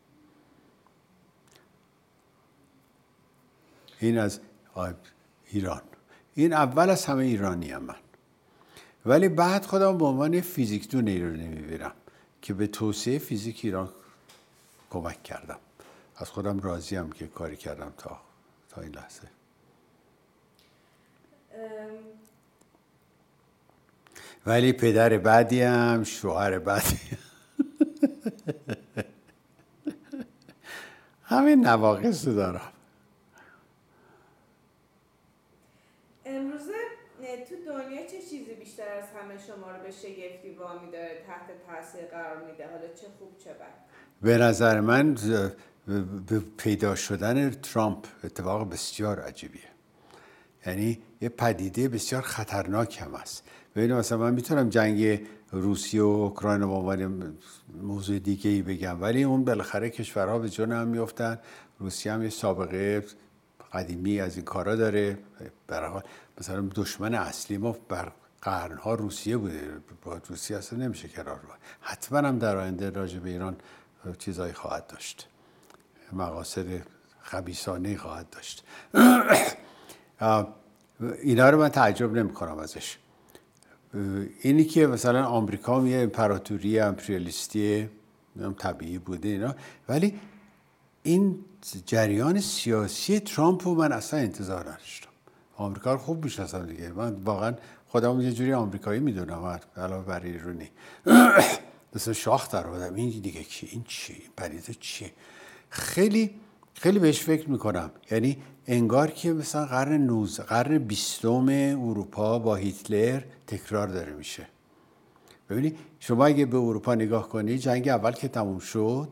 این از ایران، این اول از همه ایرانی هم من، ولی بعد خودم به عنوان فیزیکدون ایران نمیبینم که به توسعه فیزیک ایران کمک کردم. از خودم راضیم که کاری کردم تا این لحظه. ولی پدر بعدیم، شوهر بعدیم همین نواقص دارم. امروزه تو دنیا چه چیزی بیشتر از همه شما رو به شگفتی وامی داره، تحت تاثیر قرار میده، حالا چه خوب چه بد؟ به نظر من پیدا شدن ترامپ اتفاق بسیار عجیبیه. یعنی یه پدیده بسیار خطرناک هم است. ببینید مثلا من میتونم جنگ روسیه و اوکراین به عنوان موضوع دیگه‌ای بگم، ولی اون بالاخره کشورها به جون هم میافتن. روسیه هم یه سابقه قدیمی از این کارا داره. به هر حال مثلا دشمن اصلی ما بر قرنها روسیه بوده، با روسیه اصلا نمیشه کنار رو. حتما هم در آینده راجع به ایران چیزایی خواهد داشت، مقاصد خبیثانه خواهد داشت. اینا رو من تعجب نمی کنم ازش. اینی که مثلا آمریکا یه امپراتوری امپریالیستی طبیعی بوده اینا، ولی این جریان سیاسی ترامپ رو من اصلا انتظار نداشتم. آمریکا رو خوب میشناسم دیگه، من واقعا خودم یه جوری آمریکایی میدونم علاوه بر ایرانی. مثلا شاخ در آوردم این دیگه کی، این چی، این پدیده چیه. خیلی خیلی بهش فکر میکنم. یعنی انگار که مثلا قرن 20 اروپا با هیتلر تکرار داره میشه. ببینید شما اگه به اروپا نگاه کنی، جنگ اول که تموم شد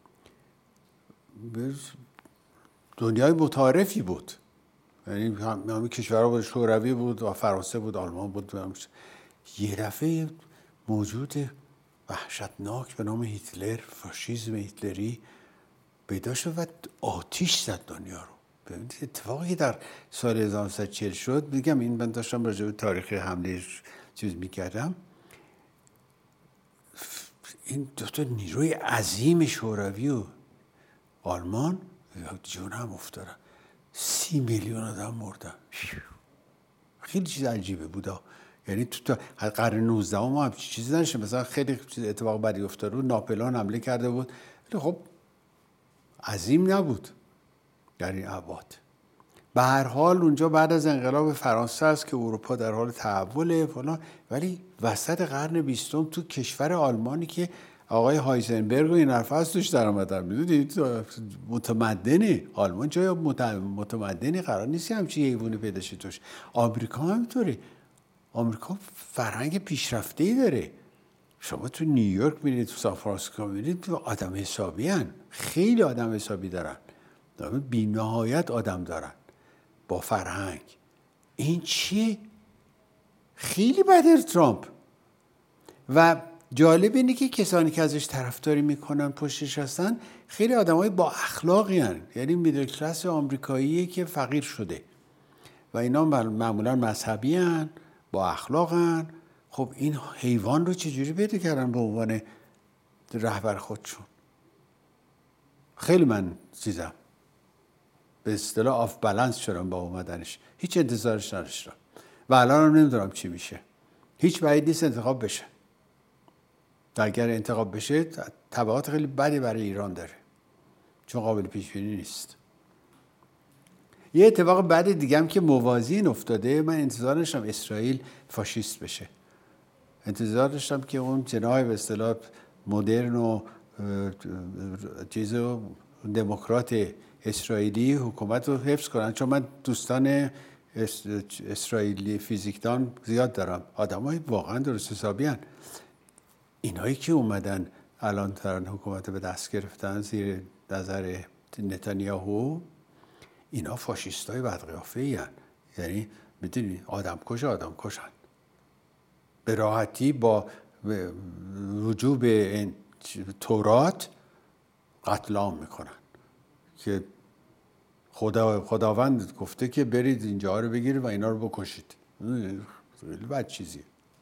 دنیای متعارفی بود، یعنی همه کشورها بود، شوروی بود و فرانسه بود، آلمان بود. یه دفعه موجود وحشتناک به نام هیتلر، فاشیسم هیتلری پیدا شد و آتیش زد دنیا رو. ببینید اتفاقی در سال 1940 شد. میگم این من داشتم راجع به تاریخ حمله چیز میکردم. این دو تا نیروی عظیم شوروی و آلمان جون هم افتادن. 30 میلیون آدم مردن. خیلی چیز عجیبه بودا. یعنی تو قرن 19 هم چیزی نشه. مثلا خیلی اتفاق بدی افتاد بود، ناپلئون حمله کرده بود، ولی خب عظیم نبود در این ابعاد. به هر حال اونجا بعد از انقلاب فرانسه است که اروپا در حال تحوله فلان، ولی وسط قرن 20 تو کشور آلمانی که آقای هایزنبرگ و این حرفا از توش در اومدن، میدونید متمدنه آلمان، جای متمدنی قرار نیست همچین حیوانی پیدا شه توش. آمریکا هم همینطوره. آمریکا فرهنگ پیشرفته‌ای داره. شما تو نیویورک میرید، تو سان فرانسیسکو میرید، آدم حسابی هن. خیلی آدم حسابی دارن، بی نهایت آدم دارن با فرهنگ. این چیه؟ خیلی بده ترامپ. و جالب اینه که کسانی که ازش طرفداری میکنن پشتش هستن خیلی آدمای با اخلاقی هن. یعنی میدل کلاس آمریکاییه که فقیر شده و اینا معمولا مذهبی هن، با اخلاق هن. خب این حیوان رو چجوری پیدا کردن به عنوان رهبر خودشون؟ خیلی من چیزم به اصطلاح آف بالانس شدم با اومدنش. هیچ انتظارش نداشتم و الان هم نمیدونم چی میشه. هیچ بعید نیست انتخاب بشه. اگر انتخاب بشه تبعات خیلی بدی برای ایران داره، چون قابل پیش بینی نیست. یه اتفاق بعد دیگه هم که موازی این افتاده، من انتظار داشتم اسرائیل فاشیست بشه. انتظار داشتم که اون جناح به اصطلاح مدرن و چیزو دموکرات اسرائیلی حکومت رو حفظ کنن، چون من دوستان اسرائیلی فیزیکدان زیاد دارم، آدمای واقعا درست حسابی هن. اینایی که اومدن الان دارن حکومت به دست گرفتن زیر نظر نتانیاهو، اینا فاشیستای بدقیافه‌ای هن. یعنی میدونی آدم کشن به راحتی، با رجوع به تورات قتل عام میکنن که خداوند گفته که برید اینجا رو بگیرید و اینا رو بکشید. خیلی بد چیزیه.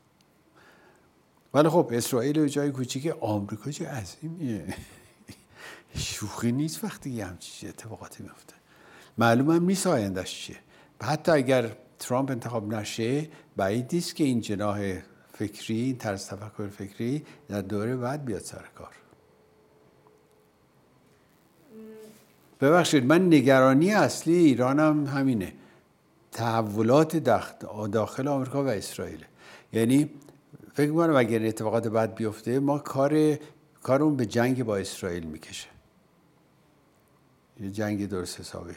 ولی خب اسرائیل جای کوچیک، آمریکا جای عظیمیه. شوخی نیست وقتی یه همچین اتفاقاتی میفته. معلوم هم نیست آیندهش چیه. حتی اگر ترامپ انتخاب نشه، بعید نیست که این جناح فکری، این طرز تفکر فکری در دوره بعد بیاد سر کار. ببخشید، من نگرانی اصلی ایرانم همینه، تحولات داخل آمریکا و اسرائیل. یعنی فکر می‌کنم اگر اتفاقات بعد بیفته، ما کارمون به جنگ با اسرائیل میکشه، یه جنگ درست حسابی.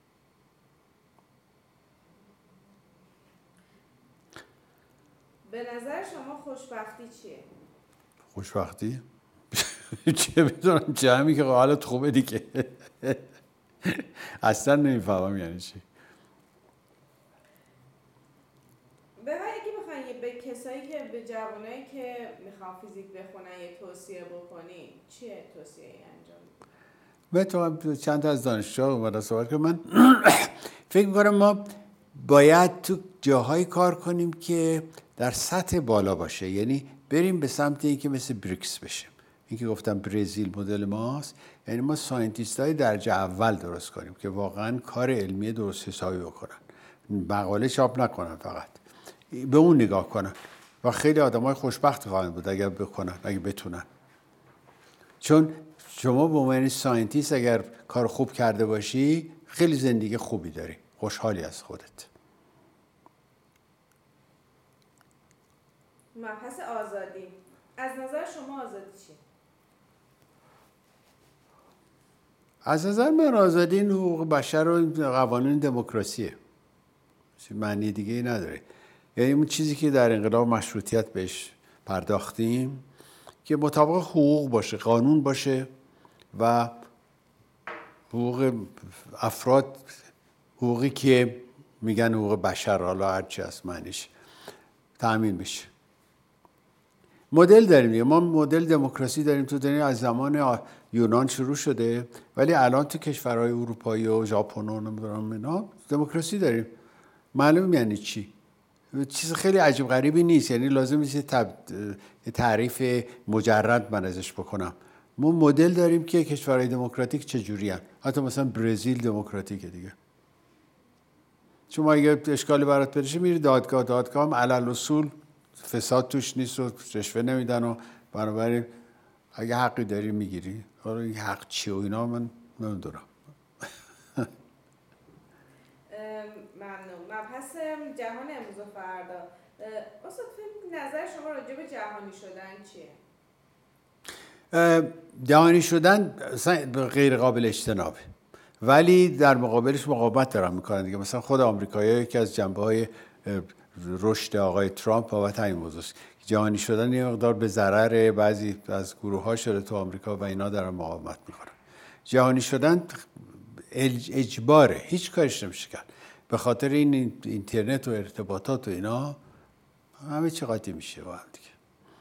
به نظر شما خوشبختی چیه؟ خوشبختی؟ چه میدونم، جمعی که حالت خوبه دیگه. اصلا نمیفهمم یعنی چی. اگه بخواین به کسایی که به جوانایی که میخوان فیزیک بخونن یه توصیه بکنی، چیه توصیه انجام بدی؟ من چند تا از دانشجوها اومدن صحبت که من فکر می‌کنم ما باید تو جاهایی کار کنیم که در سطح بالا باشه. یعنی بریم به سمت اینکه مثل بریکس بشیم. این که گفتم برزیل مدل ماست. یعنی ما ساینتیست‌های درجه اول درست کنیم که واقعا کار علمی درست حسابی بکنن، مقاله چاپ نکنن، فقط به اون نگاه کنن و خیلی آدمای خوشبخت خواهند بود اگر بکنن، اگه بتونن. چون شما به عنوان ساینتیست اگر کار خوب کرده باشی، خیلی زندگی خوبی داری، خوشحالی از خودت. مبحث آزادی، از نظر شما آزادی چیه؟ از نظر من آزادی این حقوق بشر و قوانین دموکراسیه، معنی دیگه ای نداره. یعنی اون چیزی که در انقلاب مشروطیت بهش پرداختیم که مطابق حقوق باشه، قانون باشه و حقوق افراد، حقوقی که میگن حقوق بشر، حالا هرچی از معنیش، تأمین بشه. مدل داریم دیگه، ما مدل دموکراسی داریم تو دنیا، از زمان یونان شروع شده، ولی الان تو کشورهای اروپایی و ژاپن و نمیدونم اینا دموکراسی داریم. معلوم یعنی چی؟ چیز خیلی عجیب غریبی نیست، یعنی لازم نیست تعریف مجرد من ازش بکنم. ما مدل داریم که کشورهای دموکراتیک چجوری هستن. حتی مثلا برزیل دموکراتیکه دیگه. شما اگه اشکالی برات پیش میری دادگاه هم علل اصول فساد توش نیست و رشوه نمیدن و بنابراین اگه حقی داری میگیری. حالا این حق چی و اینا من نمیدونم. ممنون. مبحث جهان امروز و فردا. استاد نظر شما راجع به جهانی شدن چیه؟ جهانی شدن غیر قابل اجتنابه، ولی در مقابلش مقاومت دارن میکنن دیگه. مثلا خود آمریکایی‌ها یکی از جنبه‌های رشد آقای ترامپ بابت همین موضوع است. جهانی شدن یه مقدار به ضرر بعضی از گروه‌ها شده تو آمریکا و اینا دارن مقاومت میکنن. جهانی شدن اجباره، هیچ کارش نمیشه کرد. به خاطر این اینترنت و ارتباطات و اینا همه چی قاطی میشه با هم دیگه.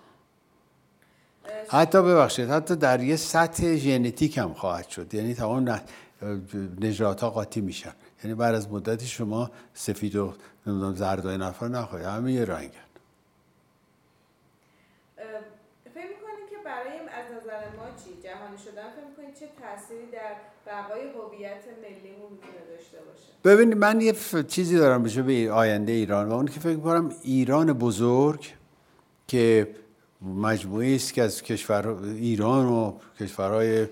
حتی ببخشید حتی در یه سطح ژنتیک هم خواهد شد، یعنی تمام نژادها قاطی میشن. یعنی بعد از مدتی شما سفید و زرد و نفر نخواهید، همه یه رنگن. فکر میکنید که برای از نظر ما چی جهانی شدن، فکر میکنید چه تأثیری در بقای هویت ملیمون میتونه داشته باشه؟ ببینید من یه چیزی دارم بشه به آینده ایران و اون که فکر میکنم ایران بزرگ که مجموعی است که از کشور ایران و کشورهای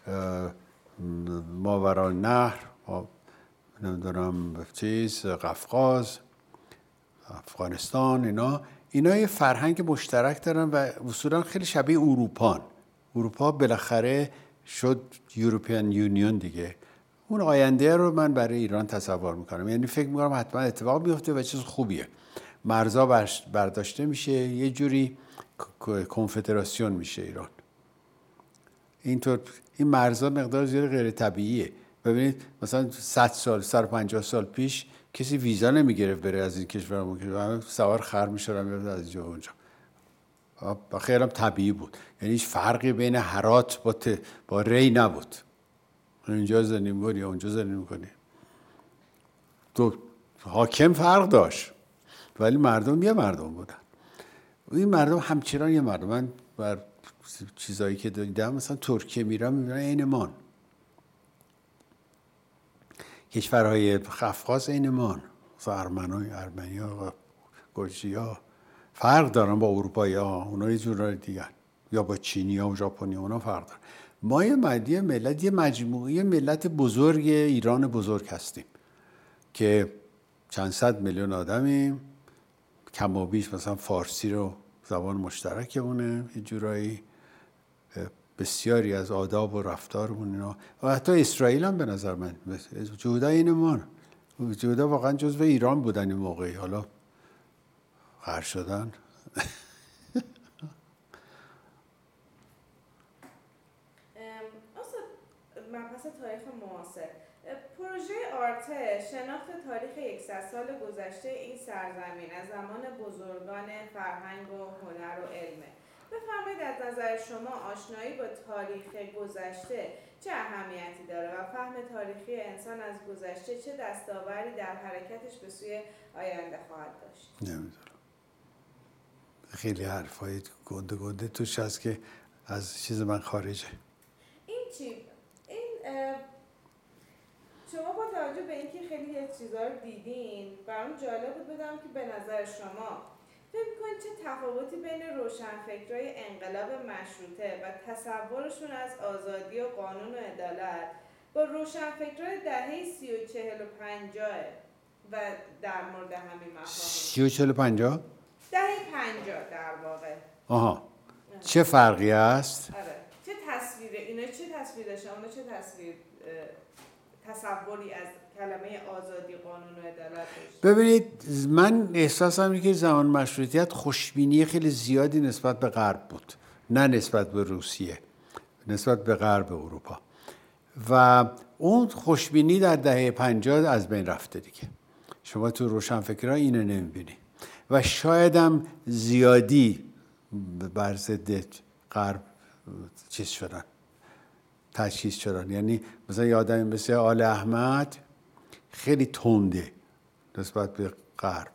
ماوراءالنهر، نمیدونم قفقاز، افغانستان، اینا یه فرهنگ مشترک دارن و اصولا خیلی شبیه اروپا بالاخره شد یوروپیان یونیون دیگه. اون آینده رو من برای ایران تصور میکنم، یعنی فکر میکنم حتما اتفاق میفته و چیز خوبیه. مرزا برداشته میشه، یه جوری کنفدراسیون میشه ایران. اینطور این مرزا مقدار زیاد غیر طبیعیه. ببینید مثلا 100 سال 150 سال پیش کسی ویزا نمیگرفت بره از این کشور اون، سوار خر میشدن میرفت از اینجا اونجا. خیلی هم طبیعی بود، یعنی هیچ فرقی بین هرات با ری نبود. اینجا زندگی می‌کنی اونجا زندگی می‌کنی. تو حاکم فرق داشت ولی مردم یه مردم بودن. این مردم همچنان یه مردم. من بر چیزایی که دیدم مثلا ترکیه میرم میبینم عین مان، کشورهای قفقاز عین مان، مثلا ارمنیا، گرجیا فرق دارن با اروپایی‌ها، اونا یه جور دیگه، یا با چینی‌ها و ژاپنی‌ها اونا فرق دارن. ما یه ملت، یه مجموعه ملت بزرگ ایران بزرگ هستیم که چند صد میلیون آدمیم، کم و بیش مثلا فارسی رو زبان مشترکمونه، یه جورایی بسیاری از آداب و رفتارمون اینا، و حتی اسرائیل هم به نظر من جودا اینمان، جودا واقعا جزو ایران بودن این موقعی، حالا غر شدن. مبحث تاریخ معاصر، پروژه آرته شناخت تاریخ 100 سال گذشته این سرزمین از زمان بزرگان فرهنگ و هنر و علمه. بفرمایید از نظر شما آشنایی با تاریخ گذشته چه اهمیتی داره و فهم تاریخی انسان از گذشته چه دستاوردی در حرکتش به سوی آینده خواهد داشت؟ نمیدونم، خیلی حرفای گنده توش هست که از چیز من خارجه. این چی؟ شما با توجه به اینکه خیلی چیزا رو دیدین، برام جالب بود بدم که به نظر شما فکر می‌کنید چه تفاوتی بین روشنفکرای انقلاب مشروطه و تصورشون از آزادی و قانون و عدالت با روشنفکرای دهه 30 و 40 و 50 و در مورد همین مفاهیم 30 و 40 و 50 دهه 50 در واقع. آها، چه فرقی است؟ آره، چه تصویر اینا، چه تصویر داشتن، اونا چه تصویر تصوری از کلمه آزادی، قانون و عدالت داشتید؟ ببینید من احساسم اینه که زمان مشروطیت خوشبینی خیلی زیادی نسبت به غرب بود، نه نسبت به روسیه، نسبت به غرب اروپا، و اون خوشبینی در دهه 50 از بین رفته دیگه. شما تو روشنفکرها اینو نمیبینی و شاید هم زیادی بر ضد غرب چیز شدن، تجهیز شدن. یعنی مثلا یه آدمی مثل آل احمد خیلی تنده نسبت به غرب.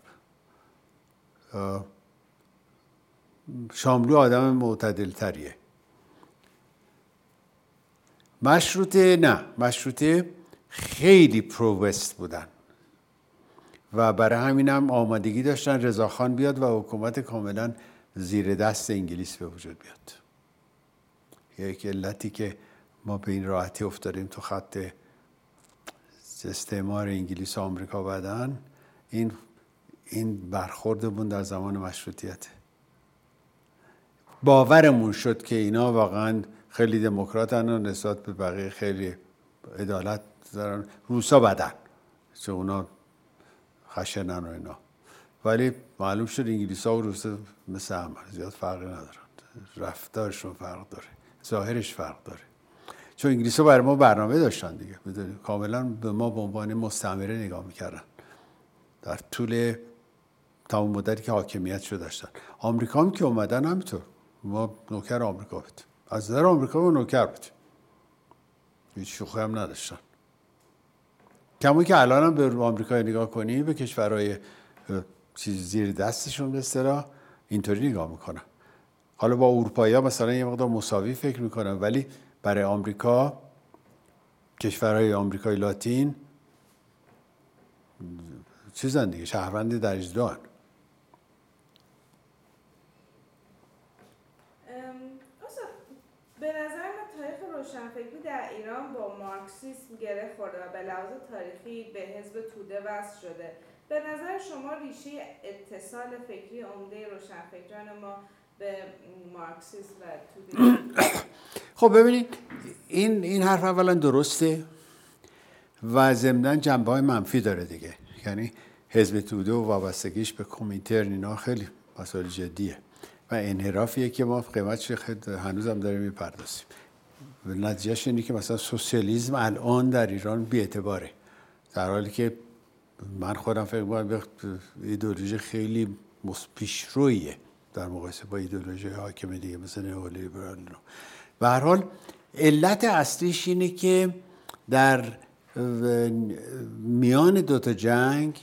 شاملو آدم معتدل تریه. مشروطه نه، مشروطه خیلی پرووست بودن و برای همین هم آمادگی داشتن رضاخان بیاد و حکومت کاملا زیر دست انگلیس به وجود بیاد. یک علتی که ما به این راحتی افتادیم تو خط استعمار انگلیس و آمریکا بعدن، این برخوردمون در زمان مشروطیت. باورمون شد که اینا واقعا خیلی دموکراتن و نسبت به بقیه خیلی عدالت دارن. روسا بدن چون اونا خشنن و اینا، ولی معلوم شد انگلیس ها و روسا مثل هم زیاد فرقی ندارن. رفتارشون فرق داره، ظاهرش فرق داره، چون انگلیس ها برای ما برنامه داشتن دیگه. بدونید کاملا به ما به عنوان مستعمره نگاه میکردن در طول تمام مدتی که حاکمیت شو داشتن. آمریکا هم که اومدن همینطور، ما نوکر آمریکا بود، از نظر آمریکا ما نوکر بود، هیچ شوخی هم نداشتن. کما که الان هم به آمریکا نگاه کنی، به کشورهای چیز زیر دستشون به اصطلاح اینطوری نگاه میکنن. حالا با اروپایی‌ها مثلا یه مقدار مساوی فکر میکنن، ولی برای آمریکا، کشورهای آمریکای لاتین چیزن دیگه، شهروند درجه دوان. به نظر من تاریخ روشنفکری در ایران با مارکسیسم گره خورده و به لحاظ تاریخی به حزب توده وصل شده. به نظر شما ریشه اتصال فکری عمده روشنفکران ما به مارکسیسم و توده؟ خب ببینید این حرف اولا درسته و ضمناً جنبه‌های منفی داره دیگه. یعنی حزب توده و وابستگیش به کمیترن اینا خیلی مسائل جدیه و انحرافیه که ما قیمتش هنوز هم داریم میپردازیم. نتیجهش اینه که مثلا سوسیالیسم الان در ایران بی‌اعتباره، در حالی که من خودم فکر می‌کنم ایدئولوژی خیلی پیشرویه در مقایسه با ایدئولوژی حاکم دیگه مثل نئولیبرال. به هر حال علت اصلیش اینه که در میان دوتا جنگ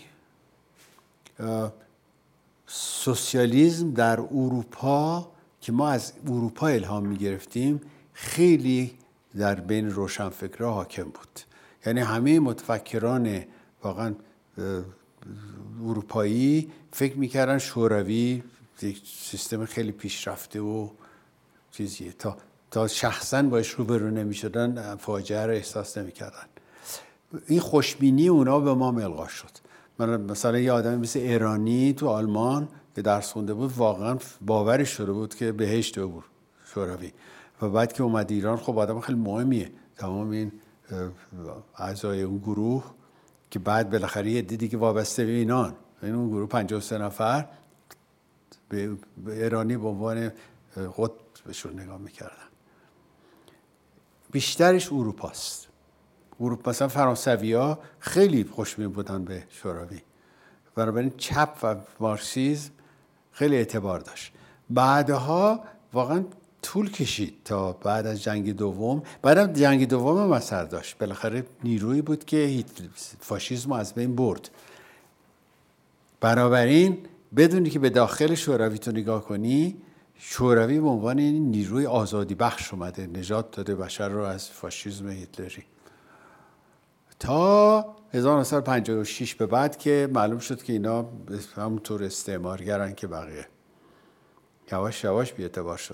سوسیالیسم در اروپا که ما از اروپا الهام می‌گرفتیم خیلی در بین روشنفکرها حاکم بود. یعنی همه متفکران واقعا اروپایی فکر می‌کردن شوروی یک سیستم خیلی پیشرفته و چیزیه، تا شخصاً باش روبرو نمی‌شدن فاجعه رو احساس نمی‌کردن. این خوشبینی اونا به ما ملغا شد. مثلا یه آدمی مثل ایرانی تو آلمان که درس خونده بود واقعا باورش شده بود که بهشت بود شوروی، و بعد که اومد ایران خب آدم خیلی مهمیه. تمام این اعضای اون گروه که بعد بالاخره یه دیدی که وابسته به اینان، این اون گروه 53 نفر به ایرانی به عنوان قطبشون نگاه میکردن. بیشترش اروپاست. اروپا مثلا فرانسوی‌ها خیلی خوشبین بودن به شوروی، بنابراین چپ و مارکسیسم خیلی اعتبار داشت. بعدها واقعا طول کشید تا بعد از جنگ دوم. بعد از جنگ دوم هم اثر داشت. بالاخره نیرویی بود که فاشیسم از بین برد. بنابراین بدونی که به داخل شوروی تو نگاه کنی، شوروی به عنوان این نیروی آزادی بخش اومده، نجات داده بشر رو از فاشیسم هیتلری، تا 1956 به بعد که معلوم شد که اینا همونطور استعمارگرن که بقیه، یواش یواش بی‌اعتبار شدن.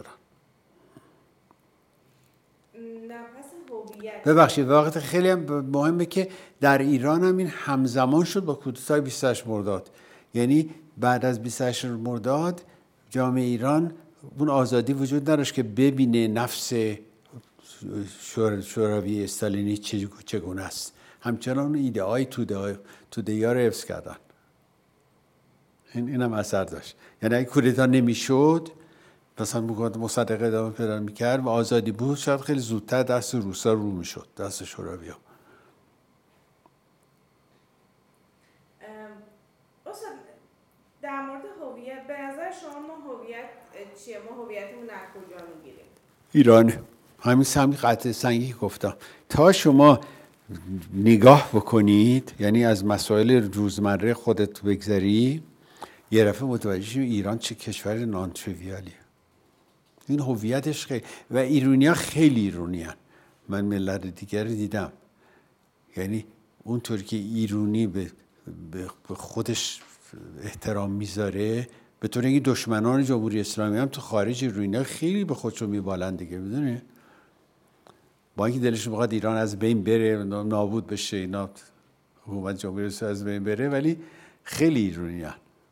ببخشید وقت خیلی مهمه که در ایران هم این همزمان شد با کودتای 28 مرداد. یعنی بعد از 28 مرداد جامعه ایران اون آزادی وجود نداشت که ببینه نفس شوروی استالینی چگونه است. همچنان اون ایده های توده ها رو حفظ کردن. این هم اثر داشت. یعنی اگه کودتا نمیشد، مثلا مصدق ادامه پیدا میکرد و آزادی بود، شاید خیلی زودتر دست روسا رو میشد، دست شوروی ها. استاد در مورد هویت، به نظر شما ما هویت چیه؟ ما هویتمون از کجا میگیریم؟ ایرانه. همین قطعه سنگی گفتم. تا شما نگاه بکنید، یعنی از مسائل روزمره خودت بگذری، یه دفعه متوجه شید ایران چه کشور نان تریویالیه. این هویتش خیلی، و ایرانی‌ها خیلی ایرانی‌ان. من ملت دیگر رو دیدم، یعنی اونطور که ایرانی به خودش احترام میذاره، به طور اینکه دشمنان جمهوری اسلامی هم تو خارج ایرانی‌ها خیلی به خودشون میبالن دیگه، میدونی؟ با اینکه دلشون میخواد ایران از بین بره، نابود بشه، اینا حکومت جمهوری اسلامی از بین بره، ولی خیلی ایرانی‌ان.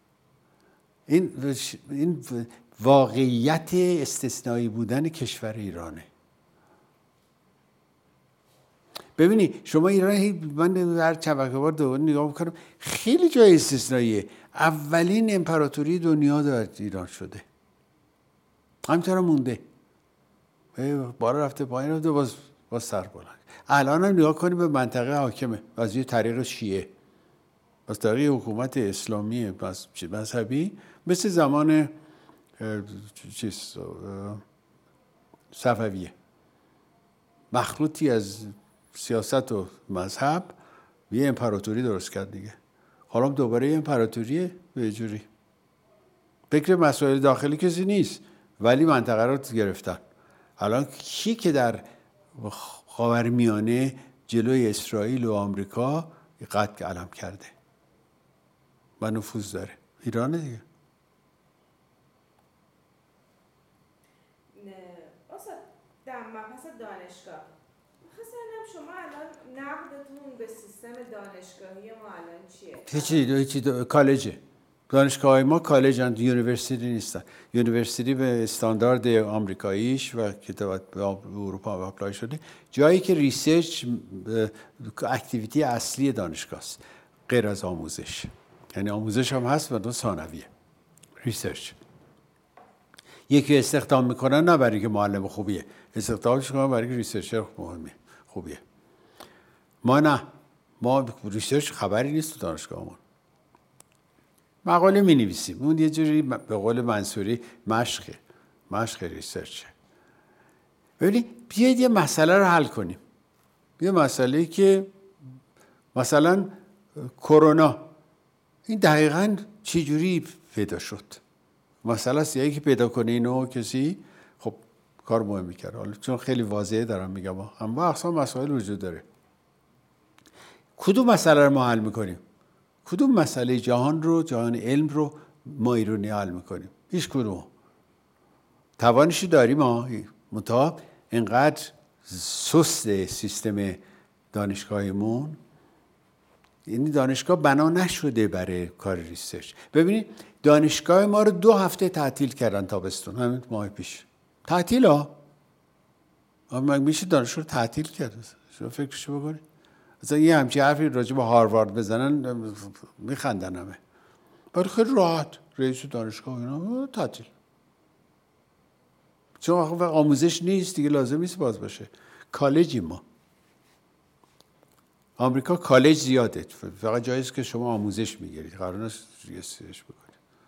این واقعیت استثنایی بودن کشور ایرانه. ببینی شما ایران، من هر چند بار دوباره نگاه میکنم، خیلی جای استثنائیه. اولین امپراتوری دنیا در ایران شده، همینطور مونده، بالا رفته پایین رفته، باز سر بلند. الان هم نگاه کنیم به منطقه حاکمه از یه طریق شیعه، از طریق حکومت اسلامی مذهبی، مثل زمان صفویه، مخلوطی از سیاست و مذهب یه امپراتوری درست کرد دیگه. حالا دوباره یه امپراتوریه به جوری. فکر مسائل داخلی کسی نیست، ولی منطقه رو گرفتن. الان کی که در خاورمیانه جلوی اسرائیل و آمریکا قد علم کرده و نفوذ داره؟ ایرانه دیگه. استاد در مبحث دانشگاه می‌خواستم شما الان نقدتون به سیستم دانشگاهی ما الان چیه؟ هیچی کالجه. دانشگاه ما کالجن، یونیورسیتی نیستن. یونیورسیتی به استاندارد آمریکاییش و که به اروپا اپلای شده، جایی که ریسرچ اکتیویتی اصلی دانشگاه است، غیر از آموزش. یعنی آموزش هم هست و دو ثانویه، ریسرچ. یکی استخدام میکنن نه برای که معلم خوبیه، استخدامش میکنن برای که ریسرچر خوبیه. ما نه، ما ریسرچ خبری نیست تو دانشگاهمون. مقاله می نویسیم، اون یه جوری به قول منصوری مشق ریسرچه. ببینید بیایید یه مسئله رو حل کنیم. یه مسئله که مثلا کرونا، این دقیقاً چی جوری پیدا شد؟ مسئله است یکی پیدا کنه اینو کسی، خب کار مهمی کرد. حالا چون خیلی واضحه دارم میگم، اما اقسام مسائل وجود داره. کدوم مسئله رو ما حل میکنیم؟ کدوم مسئله جهان علم رو ما ایرانی حل میکنیم؟ هیچ کدوم. توانشی داریم ما، منتها اینقدر سست سیستم دانشگاهیمون، یعنی دانشگاه بنا نشده برای کار ریسرچ. ببینید دانشگاه ما رو 2 هفته تعطیل کردن تابستون، همین ماه پیش. تعطیل ها؟ اما میشه دانشگاه رو تعطیل کرد؟ شما فکرشو بکنید. مثلا یه همچین حرفی راجع به هاروارد بزنن میخندن همه. ولی خیلی راحت رئیس دانشگاه اینا تعطیل. چون وقت آموزش نیست دیگه، لازم نیست باز باشه. کالجی ما. آمریکا کالج زیاده، فقط جاییست که شما آموزش میگیرید، قرار نیست ریسرچ بکنید.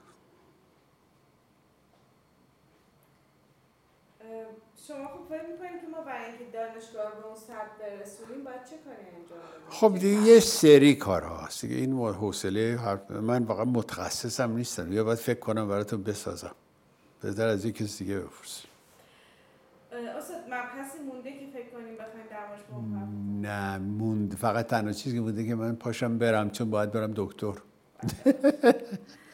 شما خوب فکر می‌کنید که ما برای اینکه دانشگاه به اون سطح برسونیم باید چه کاری انجام بدیم؟ خب دیگه یه سری کارها هست دیگه، این حوصله من واقعا متخصصم نیستم، یا باید فکر کنم براتون بسازم، بهتر از یک کسی دیگه بپرسید. استاد مبحثی مونده که فکر کنیم بخوایم در موردش نه فقط تنها چیزی که مونده که من پاشم برم، چون باید برم دکتر.